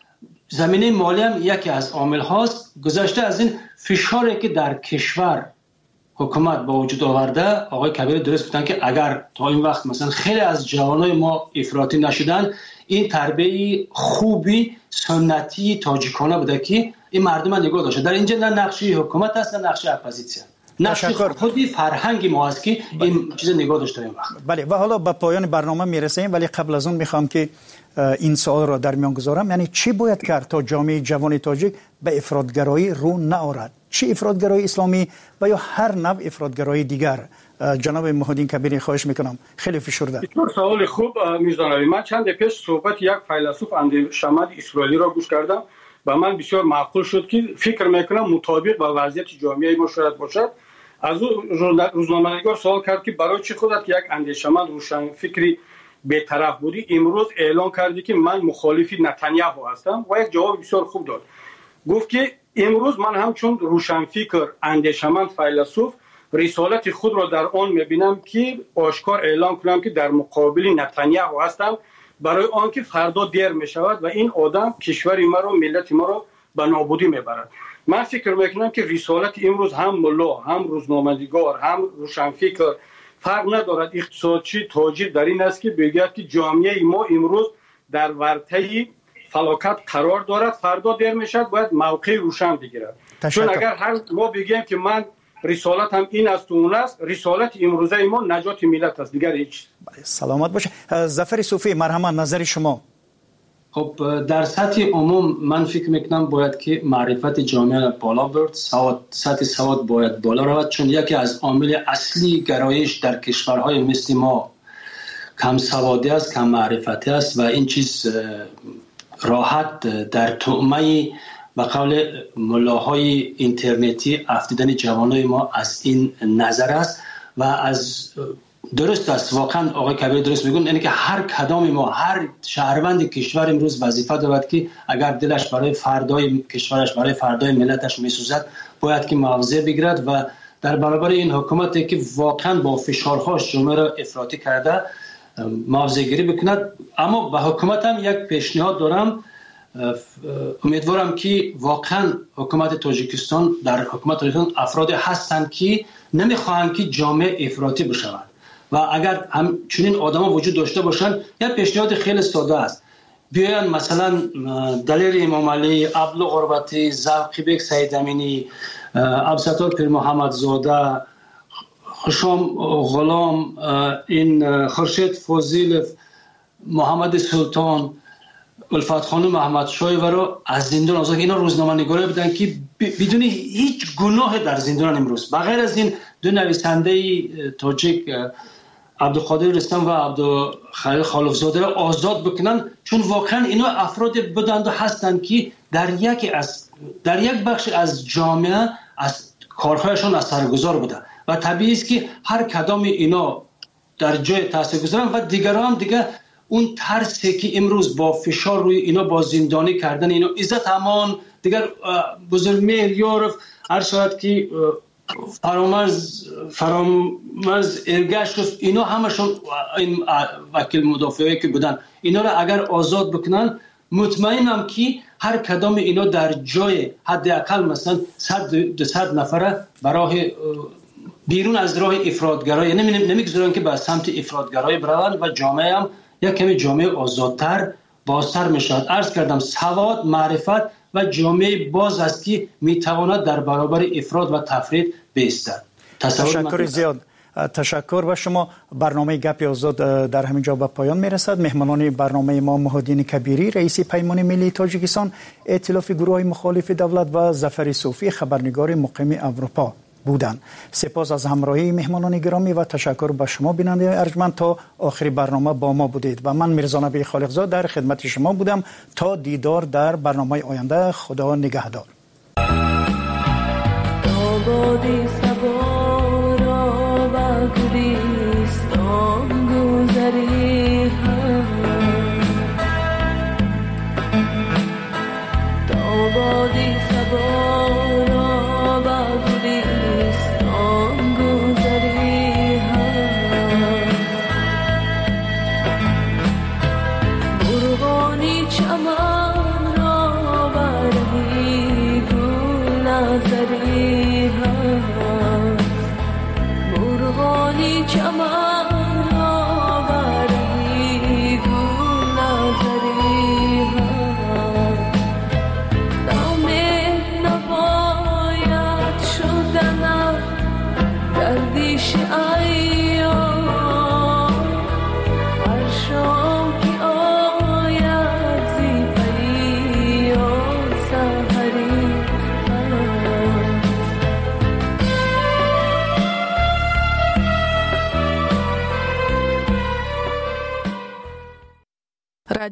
زمینه مالی هم یکی از عامل هاست. گذشته از این فشاری که در کشور حکومت با وجود آورده، آقای کبیر درست گفتن که اگر تا این وقت مثلا خیلی از جوانای ما افراطی نشدن، این تربیت خوبی سنتی تاجیکانه بوده که این مردم نگاه داشته. در اینجا نه نقشی حکومت است نه نقشی اپوزیسیون. نقش خودی فرهنگ ما است که این چیز نگاه داشته باید. بله و حالا به پایان برنامه میرسیم، ولی قبل از اون میخوام که این سوال را در میان گذارم، یعنی چی باید کرد تا جامعه جوان تاجیک به افراطگرایی رو نآورد؟ چی افراطگرایی اسلامی و یا هر نوع افراطگرایی دیگر؟ جناب محمدین کبیری خواهش میکنم، خیلی فشرده. بسیار سوال خوب میزنم. من چند پیش صحبت یک فیلسوف اندیشمند اسرائیلی را گوش کردم و من بسیار معقول شد که فکر میکنم مطابق با وضعیت جامعه ما شاید باشد. از او روزنامه‌نگار سوال کرد که برای چی خودت که یک اندیشمند روشن فکری بی‌طرف بودی امروز اعلان کردی که من مخالف نتانیاهو هستم؟ و یک جواب بسیار خوب داد. گفت که امروز من همچون روشن فکر، اندیشمند، فیلسوف رسالت خود را در آن میبینم که آشکار اعلان کنم که در مقابل نتانیاهو هستم، برای آنکه فردا دیر میشود و این آدم کشور ما را، ملت ما را به نابودی میبرد. من فکر میکنم که رسالت امروز هم ملا، هم روزنامه‌نگار، هم روشنفکر فرق ندارد، اقتصادچی، تاجر در این است که بگوید که جامعه ما امروز در ورطه فلاکت قرار دارد، فردا دیر میشد باید موقع روشن بگیرد. چون اگر هر ما بگیم که من رسالت هم این است و اون است، رسالت امروزه ما نجات ملت است، دیگر هیچ. سلامت باشه. ظفر صوفی، مرحمت، نظر شما. خب در سطح عموم من فکر میکنم باید که معرفت جامعه بالا برد، سواد، سطح سواد باید بالا رود، چون یکی از عامل اصلی گرایش در کشورهای مثل ما کم سوادی است، کم معرفتی است و این چیز راحت در طعمه و قول ملاهای اینترنتی افتیدن جوانای ما از این نظر است و از درست است. واقعا آقای کبیر درست میگن، یعنی که هر کدام ما، هر شهروند کشور امروز وظیفه دارد که اگر دلش برای فردای کشورش، برای فردای ملتش میسوزد باید که مواضع بگیرد و در برابر این حکومتی که واقعا با فشارهاش جامعه را افراطی کرده مواضع گیری بکند. اما به حکومت هم یک پیشنهاد دارم، امیدوارم که واقعا حکومت تاجیکستان، در حکومت تاجیکستان افراد هستند که نمیخواهند که جامعه افراطی بشود و اگر هم چنین آدما وجود داشته باشند، یک پیشنهاد خیلی ساده است، بیاین مثلا دلیر امام علی، عبدالله غربتی، زوقی بیگ سید امینی، عبدالستار پیر محمد زاده، خشام غلام، این خورشید فضیل، محمد سلطان، الفت خانم محمد شای و رو از زندان آزاد، اینا روزنامه‌نگاری بودن که بدون هیچ گناه در زندان امروز. بغیر از این دو نویسنده تاجیک عبدالقادر رستم و عبدالخلیل خالقزاده را آزاد بکنن، چون واقعا اینا افراد بودند و هستند که در یک از در یک بخش از جامعه از کارهایشان اثرگذار بودند و طبیعی است که هر کدام اینا در جای تاثیرگذارن و دیگران هم دیگه اون ترسی که امروز با فشار روی اینا با زندانی کردن اینا، عزت امان دیگر بزرگمهر یارف هر شاید که فرامرز فرامرز ارگشت، اینا همشون این وکیل مدافعی که بودن، اینا را اگر آزاد بکنن مطمئنم که هر کدام اینا در جای حداقل مثلا صد دویست نفره برای بیرون از راه افراطگرایی نمیگذارن که به سمت افراطگرایی بروند و جامعه هم یک کمی جامعه آزادتر بازتر میشود. عرض کردم سواد، معرفت و جامعه باز است که میتواند در برابر افراط و تفرید بایستد. تشکر زیاد. تشکر و شما. برنامه گپ آزاد در همین جا به پایان میرسد. مهمانان برنامه ما محمدین کبیری، رئیس پیمان ملی تاجیکستان، ائتلاف گروه‌های مخالف دولت و ظفر صوفی، خبرنگار مقیم اروپا بودند. سپاس از همراهی مهمانان گرامی و تشکر به شما بیننده ارجمند تا آخری برنامه با ما بودید و من میرزا نبی خالقزاد در خدمت شما بودم. تا دیدار در برنامه آینده، خدا نگهدار. Come on.